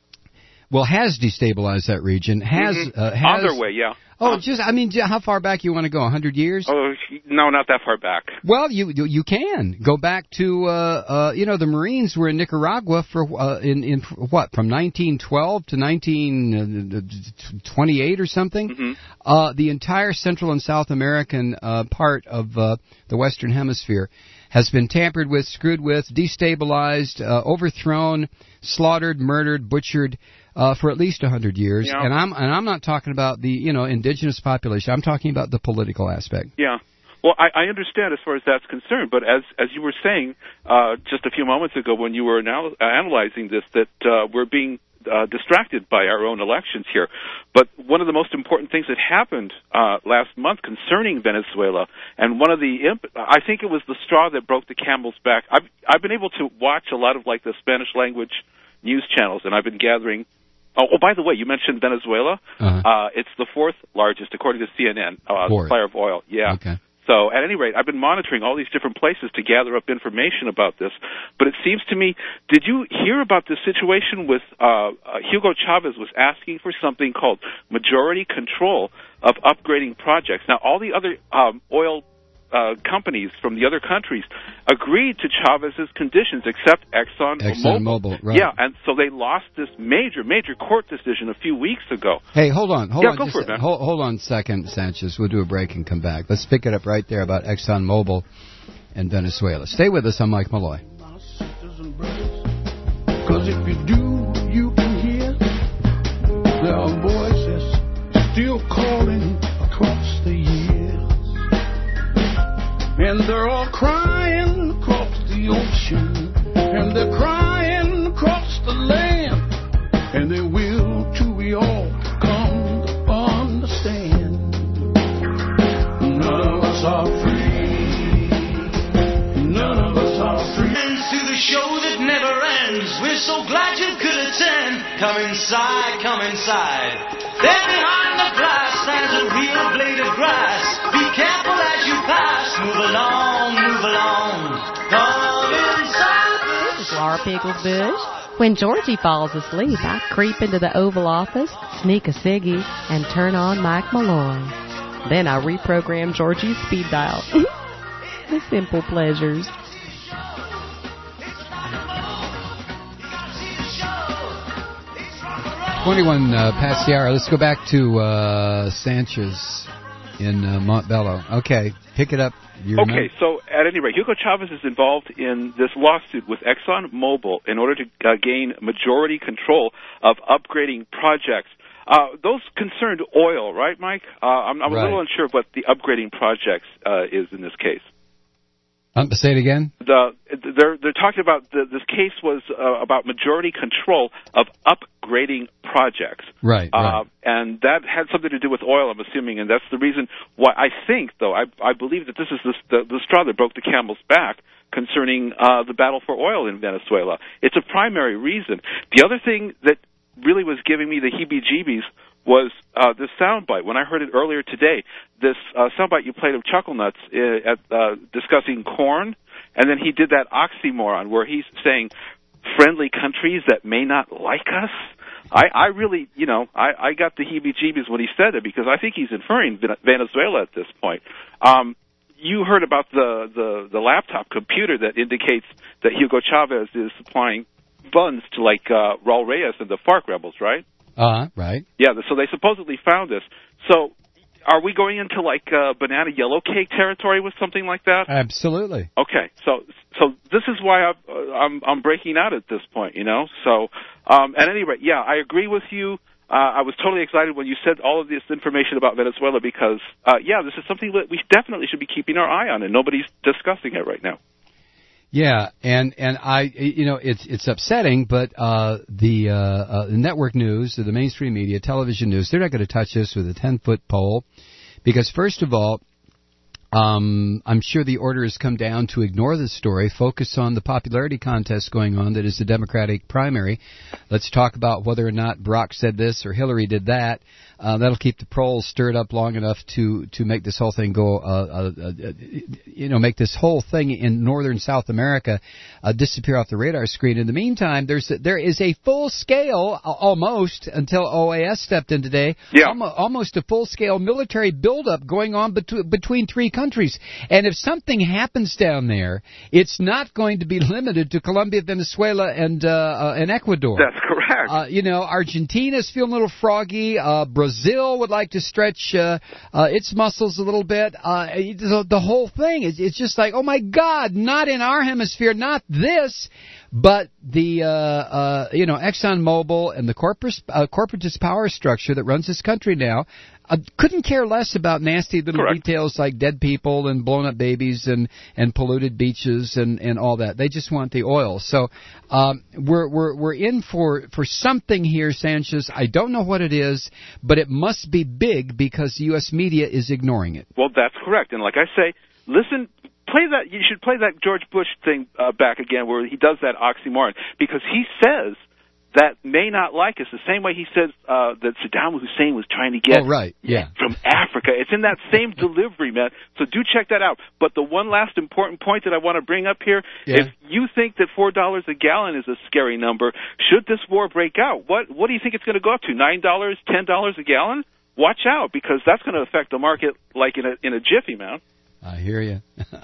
well, has destabilized that region. Has mm-hmm. uh, has. On their way, yeah. Oh, just, I mean, how far back you want to go? A hundred years? Oh, no, not that far back. Well, you you can go back to, uh, uh, you know, the Marines were in Nicaragua for, uh, in, in what, from nineteen twelve to nineteen twenty-eight or something? Mm-hmm. Uh, the entire Central and South American uh, part of uh, the Western Hemisphere has been tampered with, screwed with, destabilized, uh, overthrown, slaughtered, murdered, butchered, Uh, for at least a hundred years, yeah. and I'm and I'm not talking about the you know indigenous population. I'm talking about the political aspect. Yeah, well, I, I understand as far as that's concerned, but as as you were saying uh, just a few moments ago when you were anal- analyzing this, that uh, we're being uh, distracted by our own elections here. But one of the most important things that happened uh, last month concerning Venezuela, and one of the imp- I think it was the straw that broke the camel's back. I've I've been able to watch a lot of like the Spanish language news channels, and I've been gathering. Oh, oh, by the way, you mentioned Venezuela. Uh-huh. Uh, it's the fourth largest, according to C N N, uh, supplier of oil. Yeah. Okay. So, at any rate, I've been monitoring all these different places to gather up information about this. But it seems to me, did you hear about the situation with uh, uh, Hugo Chavez was asking for something called majority control of upgrading projects? Now, all the other um, oil Uh, companies from the other countries agreed to Chavez's conditions, except Exxon, Exxon Mobil, right? Yeah, and so they lost this major, major court decision a few weeks ago. Hey, hold on, hold yeah, on, go just for it, man. Hold, hold on a second, Sanchez. We'll do a break and come back. Let's pick it up right there about Exxon Mobil and Venezuela. Stay with us. I'm Mike Malloy. Because if you do, you can hear there are voices still calling across the years. And they're all crying across the ocean, and they're crying across the land, and they will till we all come to understand. None of us are free. None of us are free. To the show that never ends, we're so glad you could attend. Come inside, come inside. There behind the glass stands a real blade of grass. Be careful as you pass. Move along, move along. Come inside. This is Laura Pickles Bush. When Georgie falls asleep, I creep into the Oval Office, sneak a ciggy, and turn on Mike Malloy. Then I reprogram Georgie's speed dial. The simple pleasures. twenty-one uh, past the hour. Let's go back to uh, Sanchez in uh, Montbello. Okay, pick it up. You're okay, not... so at any rate, Hugo Chavez is involved in this lawsuit with ExxonMobil in order to uh, gain majority control of upgrading projects. Uh, those concerned oil, right, Mike? Uh, I'm, I'm right. a little unsure what the upgrading projects uh, is in this case. Um, say it again. The, they're they're talking about the, this case was uh, about majority control of upgrading projects. Right, uh, right. And that had something to do with oil, I'm assuming, and that's the reason why I think, though, I I believe that this is the the, the straw that broke the camel's back concerning uh, the battle for oil in Venezuela. It's a primary reason. The other thing that really was giving me the heebie-jeebies was uh, this soundbite. When I heard it earlier today, this uh, soundbite you played of Chuckle Nuts uh, at, uh, discussing corn, and then he did that oxymoron where he's saying friendly countries that may not like us. I, I really, you know, I, I got the heebie-jeebies when he said it because I think he's inferring Venezuela at this point. Um, you heard about the, the, the laptop computer that indicates that Hugo Chavez is supplying funds to, like, uh, Raul Reyes and the FARC rebels, right? Uh, right. Yeah, so they supposedly found this. So are we going into, like, uh, banana yellow cake territory with something like that? Absolutely. Okay, so so this is why I've, uh, I'm I'm breaking out at this point, you know? So um, at any rate, yeah, I agree with you. Uh, I was totally excited when you said all of this information about Venezuela because, uh, yeah, this is something that we definitely should be keeping our eye on, and nobody's discussing it right now. Yeah, and and I, you know, it's it's upsetting, but uh, the uh, uh, network news, the mainstream media, television news, they're not going to touch this with a ten-foot pole, because first of all, um, I'm sure the order has come down to ignore the story, focus on the popularity contest going on that is the Democratic primary. Let's talk about whether or not Barack said this or Hillary did that. Uh, that'll keep the polls stirred up long enough to, to make this whole thing go, uh, uh, uh, you know, make this whole thing in northern South America uh, disappear off the radar screen. In the meantime, there's a, there is a full scale, uh, almost until O A S stepped in today, yeah. almost, almost a full scale military buildup going on between between three countries. And if something happens down there, it's not going to be limited to Colombia, Venezuela, and uh, uh, and Ecuador. That's correct. Uh, you know, Argentina's feeling a little froggy. Uh, Brazil would like to stretch uh, uh, its muscles a little bit. Uh, the, the whole thing is it's just like, oh my God, not in our hemisphere, not this. But the, uh, uh, you know, ExxonMobil and the corporate, uh, corporatist power structure that runs this country now uh, couldn't care less about nasty little Correct. details like dead people and blown up babies and, and polluted beaches and, and all that. They just want the oil. So um, we're we're we're in for for something here, Sanchez. I don't know what it is, but it must be big because the U S media is ignoring it. Well, that's correct. And like I say, listen. Play that. You should play that George Bush thing uh, back again, where he does that oxymoron, because he says that may not like us the same way he says uh, that Saddam Hussein was trying to get oh, right. yeah. from Africa. It's in that same delivery, man. So do check that out. But the one last important point that I want to bring up here: yeah. if you think that four dollars a gallon is a scary number, should this war break out, what what do you think it's going to go up to? Nine dollars, ten dollars a gallon? Watch out, because that's going to affect the market like in a in a jiffy, man. I hear you.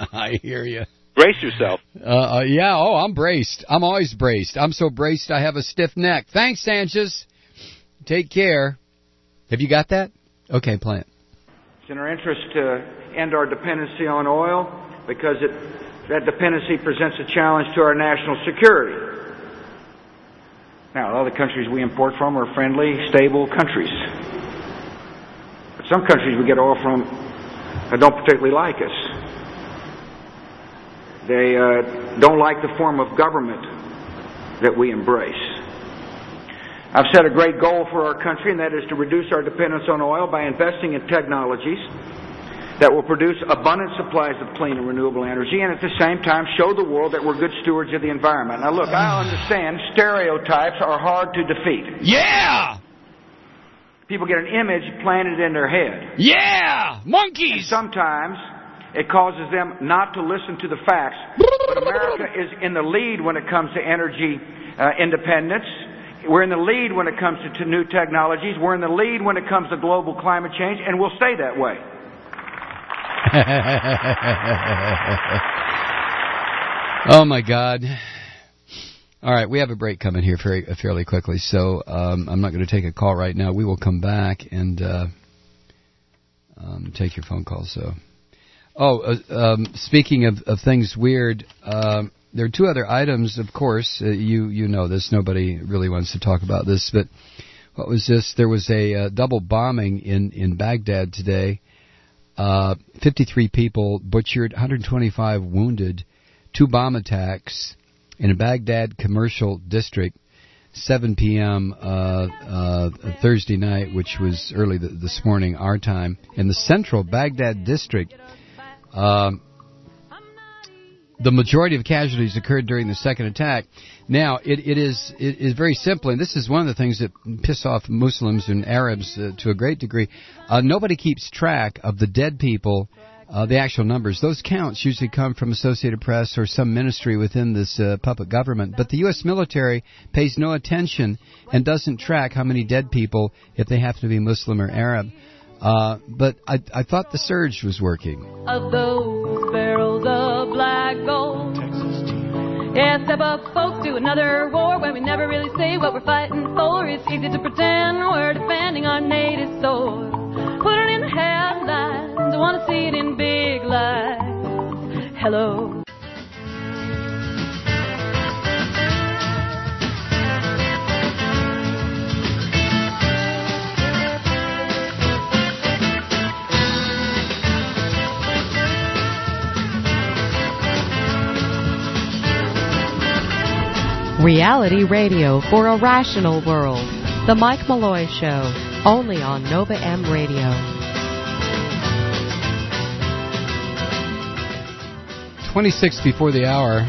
I hear you. Brace yourself. Uh, uh, yeah, oh, I'm braced. I'm always braced. I'm so braced I have a stiff neck. Thanks, Sanchez. Take care. Have you got that? Okay, play it. It's in our interest to end our dependency on oil because it, that dependency presents a challenge to our national security. Now, all the countries we import from are friendly, stable countries. But some countries we get oil from that don't particularly like us. They uh, don't like the form of government that we embrace. I've set a great goal for our country, and that is to reduce our dependence on oil by investing in technologies that will produce abundant supplies of clean and renewable energy, and at the same time show the world that we're good stewards of the environment. Now look, I understand stereotypes are hard to defeat. Yeah! People get an image planted in their head. Yeah! Monkeys! And sometimes it causes them not to listen to the facts. But America is in the lead when it comes to energy uh, independence. We're in the lead when it comes to, to new technologies. We're in the lead when it comes to global climate change, and we'll stay that way. Oh, my God. All right, we have a break coming here very, uh, fairly quickly, so um, I'm not going to take a call right now. We will come back and uh, um, take your phone calls. So, Oh, uh, um, speaking of, of things weird, um, there are two other items, of course. Uh, you you know this. Nobody really wants to talk about this, but what was this? There was a uh, double bombing in, in Baghdad today. Uh, fifty-three people butchered, one hundred twenty-five wounded, two bomb attacks in a Baghdad commercial district, seven p.m. Uh, uh, Thursday night, which was early th- this morning, our time, in the central Baghdad district. Um, the majority of casualties occurred during the second attack. Now, it, it is it is very simple, and this is one of the things that piss off Muslims and Arabs uh, to a great degree. Uh, nobody keeps track of the dead people, uh, the actual numbers. Those counts usually come from Associated Press or some ministry within this uh, puppet government. But the U S military pays no attention and doesn't track how many dead people, if they happen to be Muslim or Arab. Uh, but I, I thought the surge was working. Of those barrels of black gold. Yeah, step up, folks, to another war when we never really say what we're fighting for. It's easy to pretend we're defending our native soil. Put it in the headlines, I want to see it in big lights. Hello. Reality radio for a rational world. The Mike Malloy Show, only on Nova M Radio. twenty-six before the hour.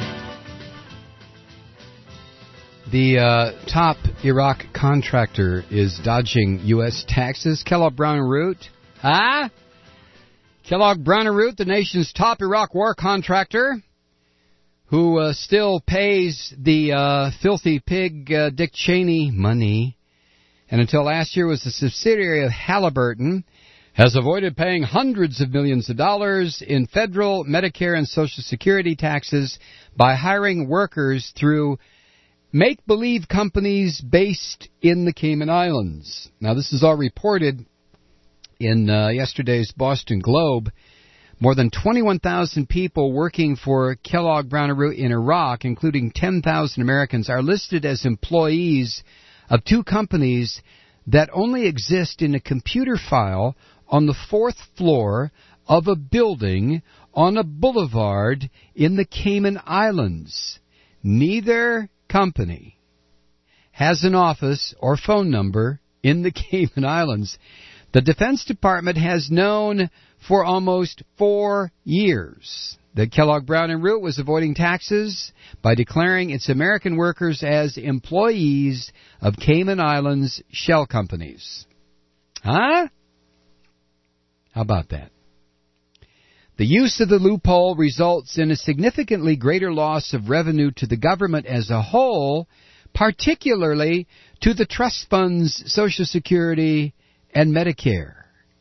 The uh, top Iraq contractor is dodging U S taxes. Kellogg Brown and Root. Huh? Kellogg Brown and Root, the nation's top Iraq war contractor, who uh, still pays the uh, filthy pig uh, Dick Cheney money, and until last year was a subsidiary of Halliburton, has avoided paying hundreds of millions of dollars in federal, Medicare, and Social Security taxes by hiring workers through make-believe companies based in the Cayman Islands. Now, this is all reported in uh, yesterday's Boston Globe. More than twenty-one thousand people working for Kellogg Brown and Root in Iraq, including ten thousand Americans, are listed as employees of two companies that only exist in a computer file on the fourth floor of a building on a boulevard in the Cayman Islands. Neither company has an office or phone number in the Cayman Islands. The Defense Department has known for almost four years that Kellogg Brown and Root was avoiding taxes by declaring its American workers as employees of Cayman Islands shell companies. Huh? How about that? The use of the loophole results in a significantly greater loss of revenue to the government as a whole, particularly to the trust funds, Social Security, and Medicare.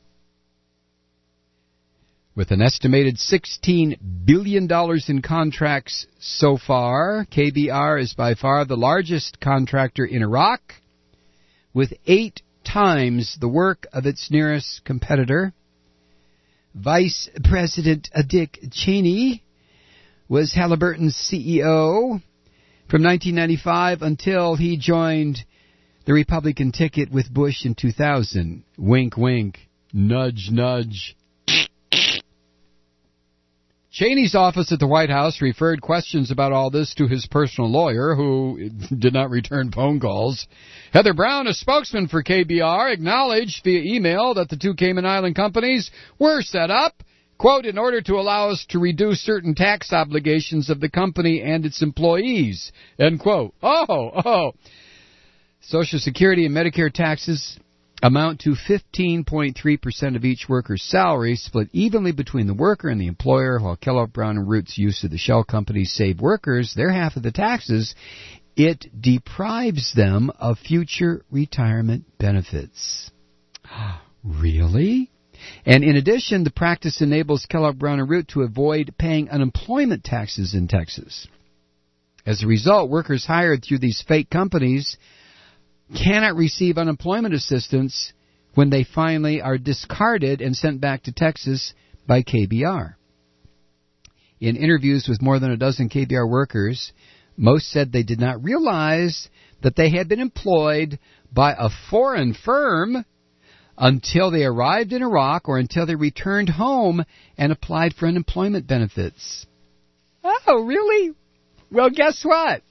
With an estimated sixteen billion dollars in contracts so far, K B R is by far the largest contractor in Iraq, with eight times the work of its nearest competitor. Vice President Dick Cheney was Halliburton's C E O from nineteen ninety-five until he joined the Republican ticket with Bush in two thousand. Wink, wink, nudge, nudge. Cheney's office at the White House referred questions about all this to his personal lawyer, who did not return phone calls. Heather Brown, a spokesman for K B R, acknowledged via email that the two Cayman Island companies were set up, quote, in order to allow us to reduce certain tax obligations of the company and its employees, end quote. Oh, oh. Social Security and Medicare taxes amount to fifteen point three percent of each worker's salary, split evenly between the worker and the employer, while Kellogg Brown and Root's use of the shell companies save workers their half of the taxes. It deprives them of future retirement benefits. Really? And in addition, the practice enables Kellogg Brown and Root to avoid paying unemployment taxes in Texas. As a result, workers hired through these fake companies cannot receive unemployment assistance when they finally are discarded and sent back to Texas by K B R. In interviews with more than a dozen K B R workers, most said they did not realize that they had been employed by a foreign firm until they arrived in Iraq or until they returned home and applied for unemployment benefits. Oh, really? Well, guess what?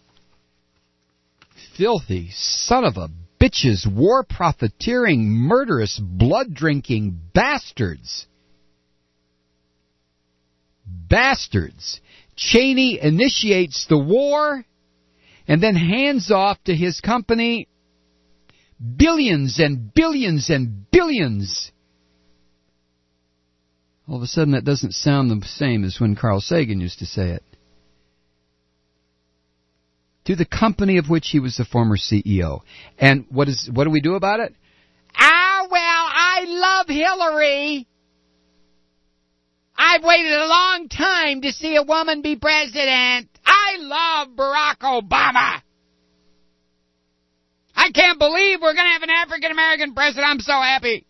Filthy son of a bitches, war profiteering, murderous, blood-drinking bastards. Bastards. Cheney initiates the war and then hands off to his company billions and billions and billions. All of a sudden, that doesn't sound the same as when Carl Sagan used to say it. To the company of which he was the former C E O. And what is what do we do about it? Ah, well, I love Hillary. I've waited a long time to see a woman be president. I love Barack Obama. I can't believe we're going to have an African-American president. I'm so happy.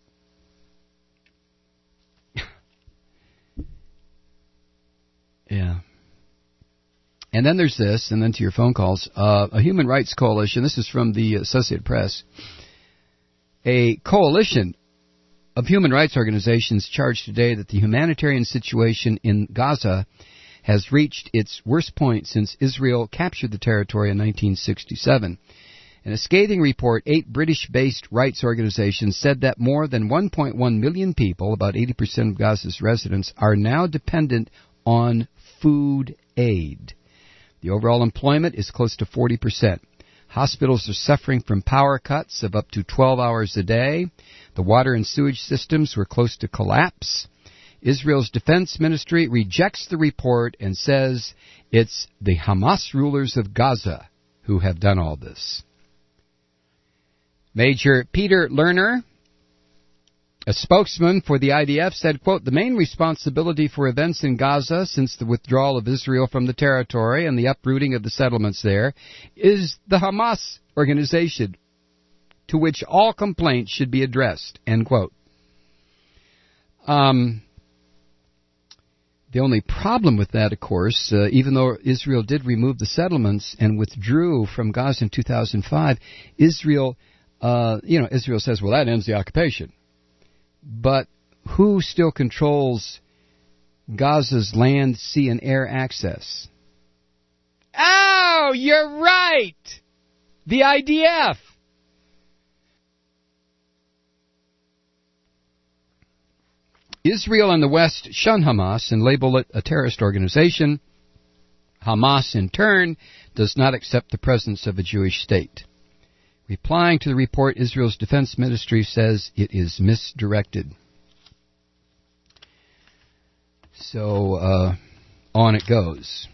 Yeah. And then there's this, and then to your phone calls, uh, a human rights coalition, this is from the Associated Press, a coalition of human rights organizations charged today that the humanitarian situation in Gaza has reached its worst point since Israel captured the territory in nineteen sixty-seven. In a scathing report, eight British-based rights organizations said that more than one point one million people, about eighty percent of Gaza's residents, are now dependent on food aid. The overall employment is close to forty percent. Hospitals are suffering from power cuts of up to twelve hours a day. The water and sewage systems were close to collapse. Israel's defense ministry rejects the report and says it's the Hamas rulers of Gaza who have done all this. Major Peter Lerner, a spokesman for the I D F, said, quote, the main responsibility for events in Gaza since the withdrawal of Israel from the territory and the uprooting of the settlements there is the Hamas organization, to which all complaints should be addressed, end quote. Um, the only problem with that, of course, uh, even though Israel did remove the settlements and withdrew from Gaza in two thousand five, Israel, uh, you know, Israel says, well, that ends the occupation. But who still controls Gaza's land, sea, and air access? Oh, you're right! The I D F! Israel and the West shun Hamas and label it a terrorist organization. Hamas, in turn, does not accept the presence of a Jewish state. Replying to the report, Israel's defense ministry says it is misdirected. So, uh, on it goes.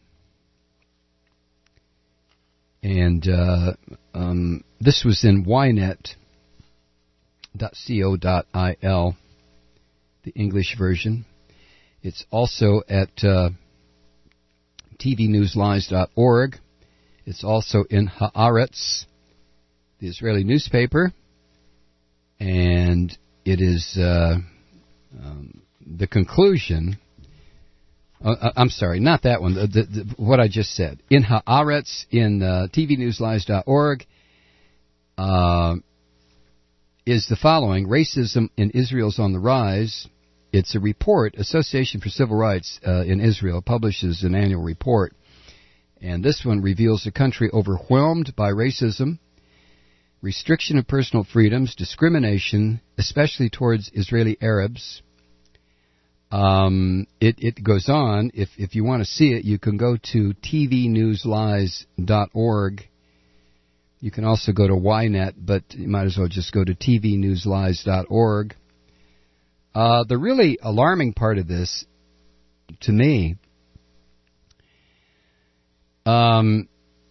And uh, um, this was in y net dot co dot I L, the English version. It's also at uh, T V news lies dot org. It's also in Haaretz, the Israeli newspaper, and it is uh, um, the conclusion. Uh, I'm sorry, not that one. The, the, the, what I just said in Haaretz, in uh, T V news lies dot org, uh, is the following: racism in Israel's on the rise. it's a report. Association for Civil Rights uh, in Israel publishes an annual report, and this one reveals a country overwhelmed by racism, restriction of personal freedoms, discrimination, especially towards Israeli Arabs. Um, it, it goes on. If if you want to see it, you can go to t v news lies dot org. You can also go to Y net, but you might as well just go to t v news lies dot org. Uh, the really alarming part of this, to me, um,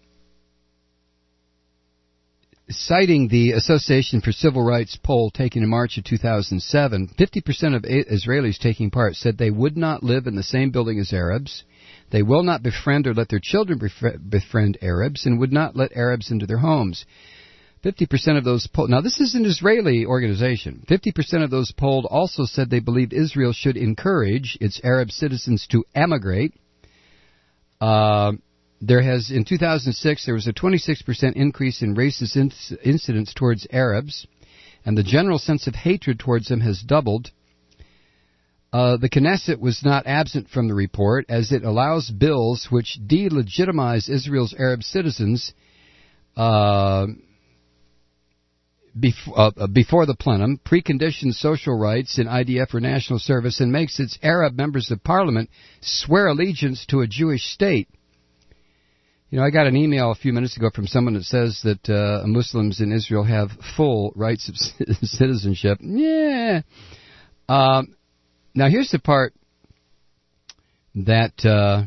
citing the Association for Civil Rights poll taken in March of two thousand seven, fifty percent of Israelis taking part said they would not live in the same building as Arabs, they will not befriend or let their children befriend Arabs, and would not let Arabs into their homes. fifty percent of those polled, now this is an Israeli organization, fifty percent of those polled also said they believed Israel should encourage its Arab citizens to emigrate. Uh, There has, in two thousand six, there was a twenty-six percent increase in racist inc- incidents towards Arabs, and the general sense of hatred towards them has doubled. Uh, the Knesset was not absent from the report, as it allows bills which delegitimize Israel's Arab citizens uh, bef- uh, before the plenum, preconditions social rights in I D F or national service, and makes its Arab members of parliament swear allegiance to a Jewish state. You know, I got an email a few minutes ago from someone that says that uh, Muslims in Israel have full rights of citizenship. Yeah. Um, now, here's the part that uh,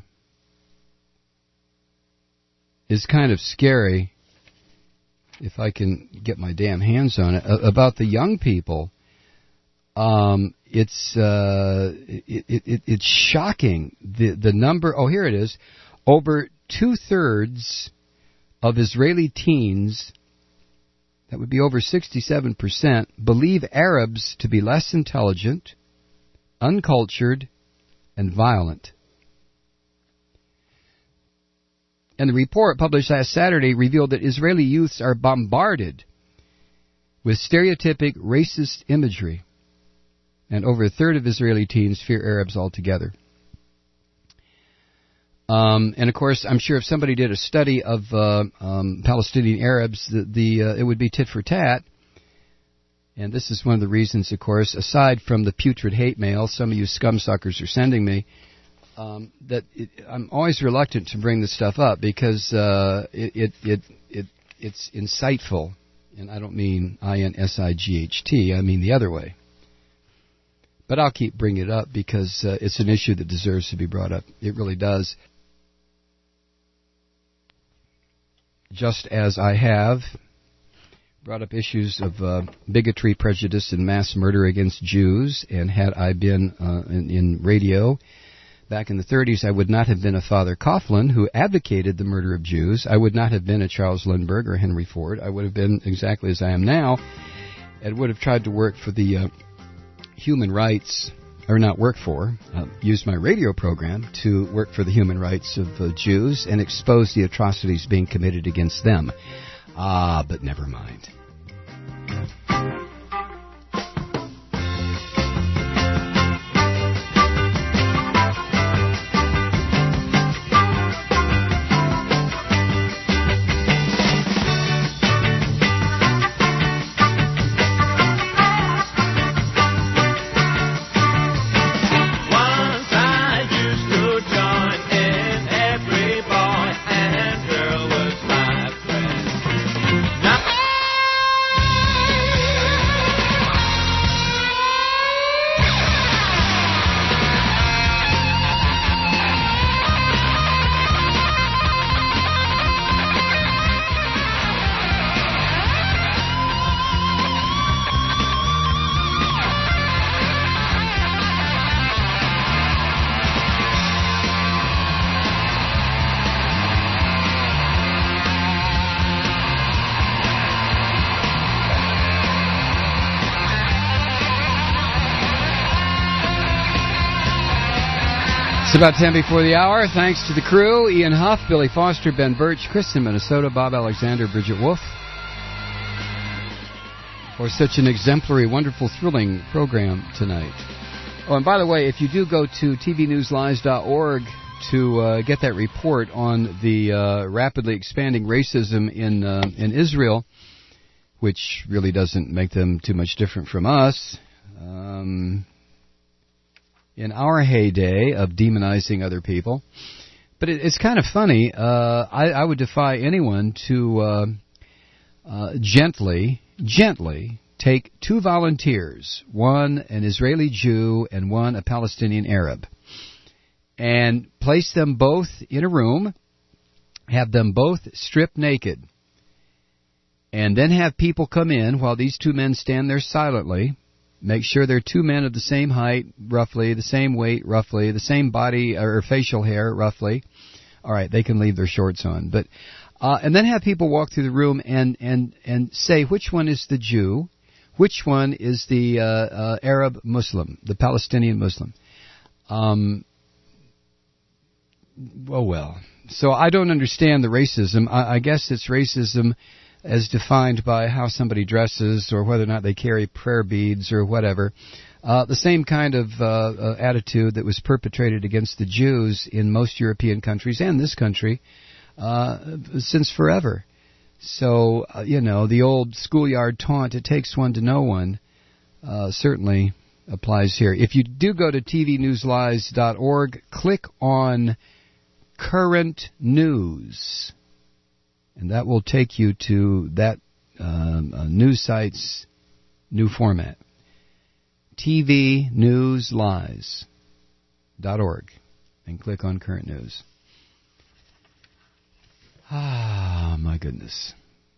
is kind of scary, if I can get my damn hands on it, about the young people. Um, it's uh, it, it, it, it's shocking, the the number. Oh, here it is. Over two-thirds of Israeli teens, that would be over sixty-seven percent, believe Arabs to be less intelligent, uncultured, and violent. And the report published last Saturday revealed that Israeli youths are bombarded with stereotypic racist imagery, and over a third of Israeli teens fear Arabs altogether. Um, and of course, I'm sure if somebody did a study of uh, um, Palestinian Arabs, the, the uh, it would be tit for tat. And this is one of the reasons, of course, aside from the putrid hate mail some of you scumsuckers are sending me, um, that it, I'm always reluctant to bring this stuff up because uh, it, it it it it's insightful, and I don't mean I N S I G H T, I mean the other way. But I'll keep bringing it up because uh, it's an issue that deserves to be brought up. It really does. Just as I have brought up issues of uh, bigotry, prejudice, and mass murder against Jews, and had I been uh, in, in radio back in the thirties, I would not have been a Father Coughlin who advocated the murder of Jews. I would not have been a Charles Lindbergh or Henry Ford. I would have been exactly as I am now, and would have tried to work for the uh, human rights, or not work for, uh, use my radio program to work for the human rights of uh, Jews and expose the atrocities being committed against them. Ah, but never mind. It's about ten before the hour. Thanks to the crew, Ian Huff, Billy Foster, Ben Birch, Chris in Minnesota, Bob Alexander, Bridget Wolf, for such an exemplary, wonderful, thrilling program tonight. Oh, and by the way, if you do go to t v news lies dot org to uh, get that report on the uh, rapidly expanding racism in uh, in Israel, which really doesn't make them too much different from us, um, in our heyday of demonizing other people. But it, it's kind of funny. Uh, I, I would defy anyone to uh, uh, gently, gently take two volunteers, one an Israeli Jew and one a Palestinian Arab, and place them both in a room, have them both stripped naked, and then have people come in while these two men stand there silently, make sure they're two men of the same height, roughly, the same weight, roughly, the same body or facial hair, roughly. All right, they can leave their shorts on. But uh, and then have people walk through the room and, and, and say which one is the Jew, which one is the uh, uh, Arab Muslim, the Palestinian Muslim. Um, oh, well. So I don't understand the racism. I, I guess it's racism as defined by how somebody dresses or whether or not they carry prayer beads or whatever. Uh, the same kind of uh, uh, attitude that was perpetrated against the Jews in most European countries and this country uh, since forever. So, uh, you know, the old schoolyard taunt, it takes one to know one, uh, certainly applies here. If you do go to t v news lies dot org, click on Current News, and that will take you to that um, uh, news site's new format. t v news lies dot org, and click on Current News. Ah, my goodness.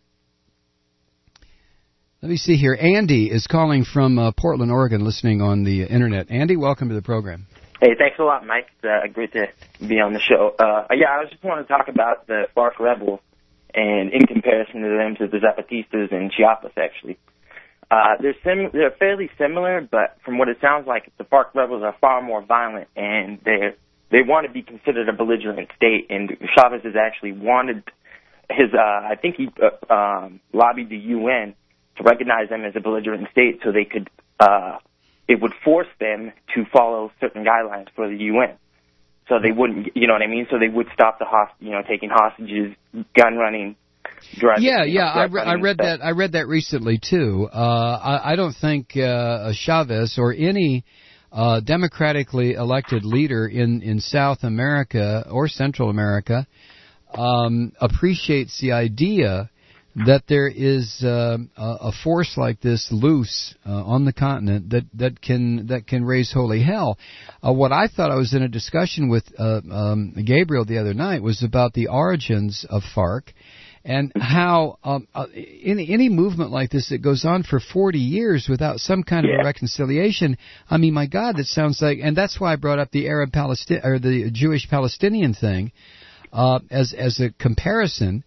Let me see here. Andy is calling from uh, Portland, Oregon, listening on the Internet. Andy, welcome to the program. Hey, thanks a lot, Mike. It's uh, great to be on the show. Uh, yeah, I just want to talk about the FARC rebels and in comparison to them to the Zapatistas in Chiapas, actually. Uh, they're, sim- they're fairly similar, but from what it sounds like, the FARC rebels are far more violent, and they're They want to be considered a belligerent state, and Chavez has actually wanted his, uh, I think he uh, um, lobbied the U N to recognize them as a belligerent state so they could, uh, it would force them to follow certain guidelines for the U N. So they wouldn't, you know what I mean? So they would stop the, host, you know, taking hostages, gun running, drug. Yeah, you know, yeah, I, re- I read stuff. that. I read that recently too. Uh, I, I don't think uh, Chavez or any Uh, democratically elected leader in, in South America or Central America um, appreciates the idea that there is uh, a, a force like this loose uh, on the continent that, that can that can raise holy hell. Uh, what I thought I was in a discussion with uh, um, Gabriel the other night was about the origins of FARC. And how um, uh, any, any movement like this that goes on for forty years without some kind yeah. of a reconciliation, I mean, my God, that sounds like, and that's why I brought up the Arab Palestine or the Jewish Palestinian thing uh, as as a comparison.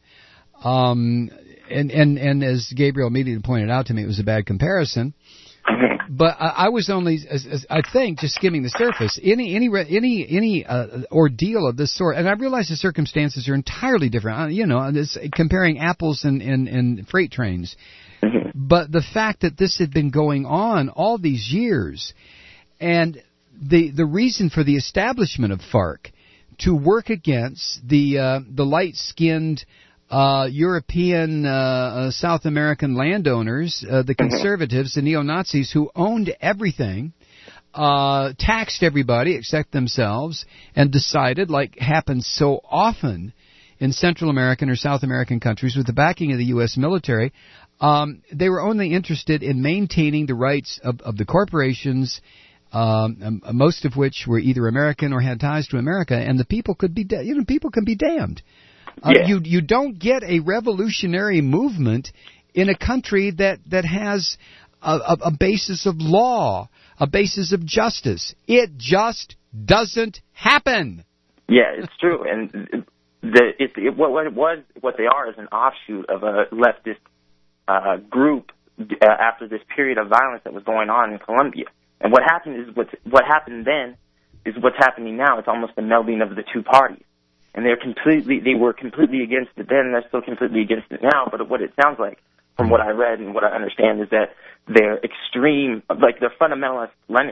Um, and, and, and as Gabriel immediately pointed out to me, it was a bad comparison. But I, I was only, as, as I think, just skimming the surface. Any any any any uh, ordeal of this sort, and I realize the circumstances are entirely different. Uh, you know, this, comparing apples and, and, and freight trains. Mm-hmm. But the fact that this had been going on all these years, and the the reason for the establishment of FARC to work against the uh, the light-skinned Uh, European, uh, uh, South American landowners, uh, the conservatives, the neo-Nazis who owned everything, uh, taxed everybody except themselves, and decided, like happens so often in Central American or South American countries with the backing of the U S military, um, they were only interested in maintaining the rights of, of the corporations, um, most of which were either American or had ties to America, and the people could be, de- you know, people can be damned. Uh, yeah. You you don't get a revolutionary movement in a country that, that has a, a, a basis of law, a basis of justice. It just doesn't happen. Yeah, it's true. And the it, it, what, what it was, what they are, is an offshoot of a leftist uh, group uh, after this period of violence that was going on in Colombia. And what happened is what what happened then is what's happening now. It's almost a melding of the two parties. And they're completely, they were completely against it then, and they're still completely against it now. But what it sounds like, from what I read and what I understand, is that they're extreme, like they're fundamentalist Leninists.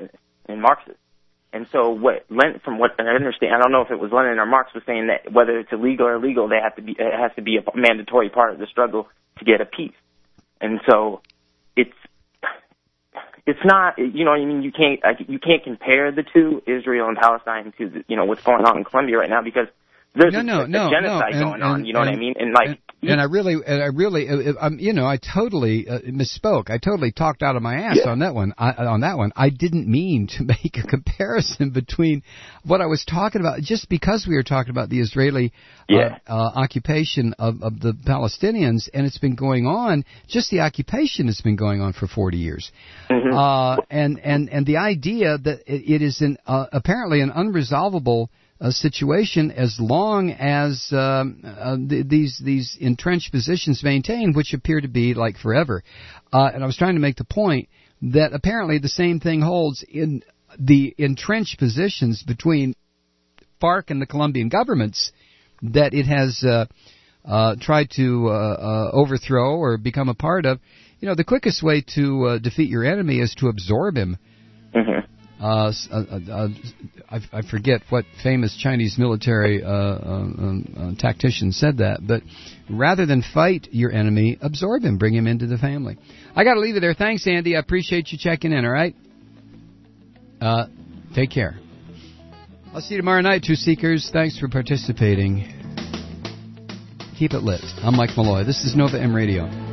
and Marxists. And so what Lenin, from what I understand, I don't know if it was Lenin or Marx, was saying that whether it's illegal or legal, they have to be, it has to be a mandatory part of the struggle to get a peace. And so it's, it's not, you know, I mean, you can't, you can't compare the two, Israel and Palestine, to, you know, what's going on in Colombia right now, because there's no, no, a, a no, genocide no. And, going on, and, you know and, what I mean? And like, and, and I really, and I really, uh, um, you know, I totally uh, misspoke. I totally talked out of my ass yeah. on that one. I, on that one, I didn't mean to make a comparison between what I was talking about. Just because we were talking about the Israeli yeah. uh, uh, occupation of, of the Palestinians, and it's been going on. Just the occupation has been going on for forty years, mm-hmm. uh, and and and the idea that it, it is an uh, apparently an unresolvable a situation as long as um, uh, th- these these entrenched positions maintain, which appear to be like forever. Uh, and I was trying to make the point that apparently the same thing holds in the entrenched positions between FARC and the Colombian governments that it has uh, uh, tried to uh, uh, overthrow or become a part of. You know, the quickest way to uh, defeat your enemy is to absorb him. Mm-hmm. Uh, uh, uh, I, I forget what famous Chinese military uh, uh, uh, tactician said that, but rather than fight your enemy, absorb him, bring him into the family. I got to leave it there. Thanks, Andy. I appreciate you checking in, all right? Uh, take care. I'll see you tomorrow night, Truth Seekers. Thanks for participating. Keep it lit. I'm Mike Malloy. This is Nova M Radio.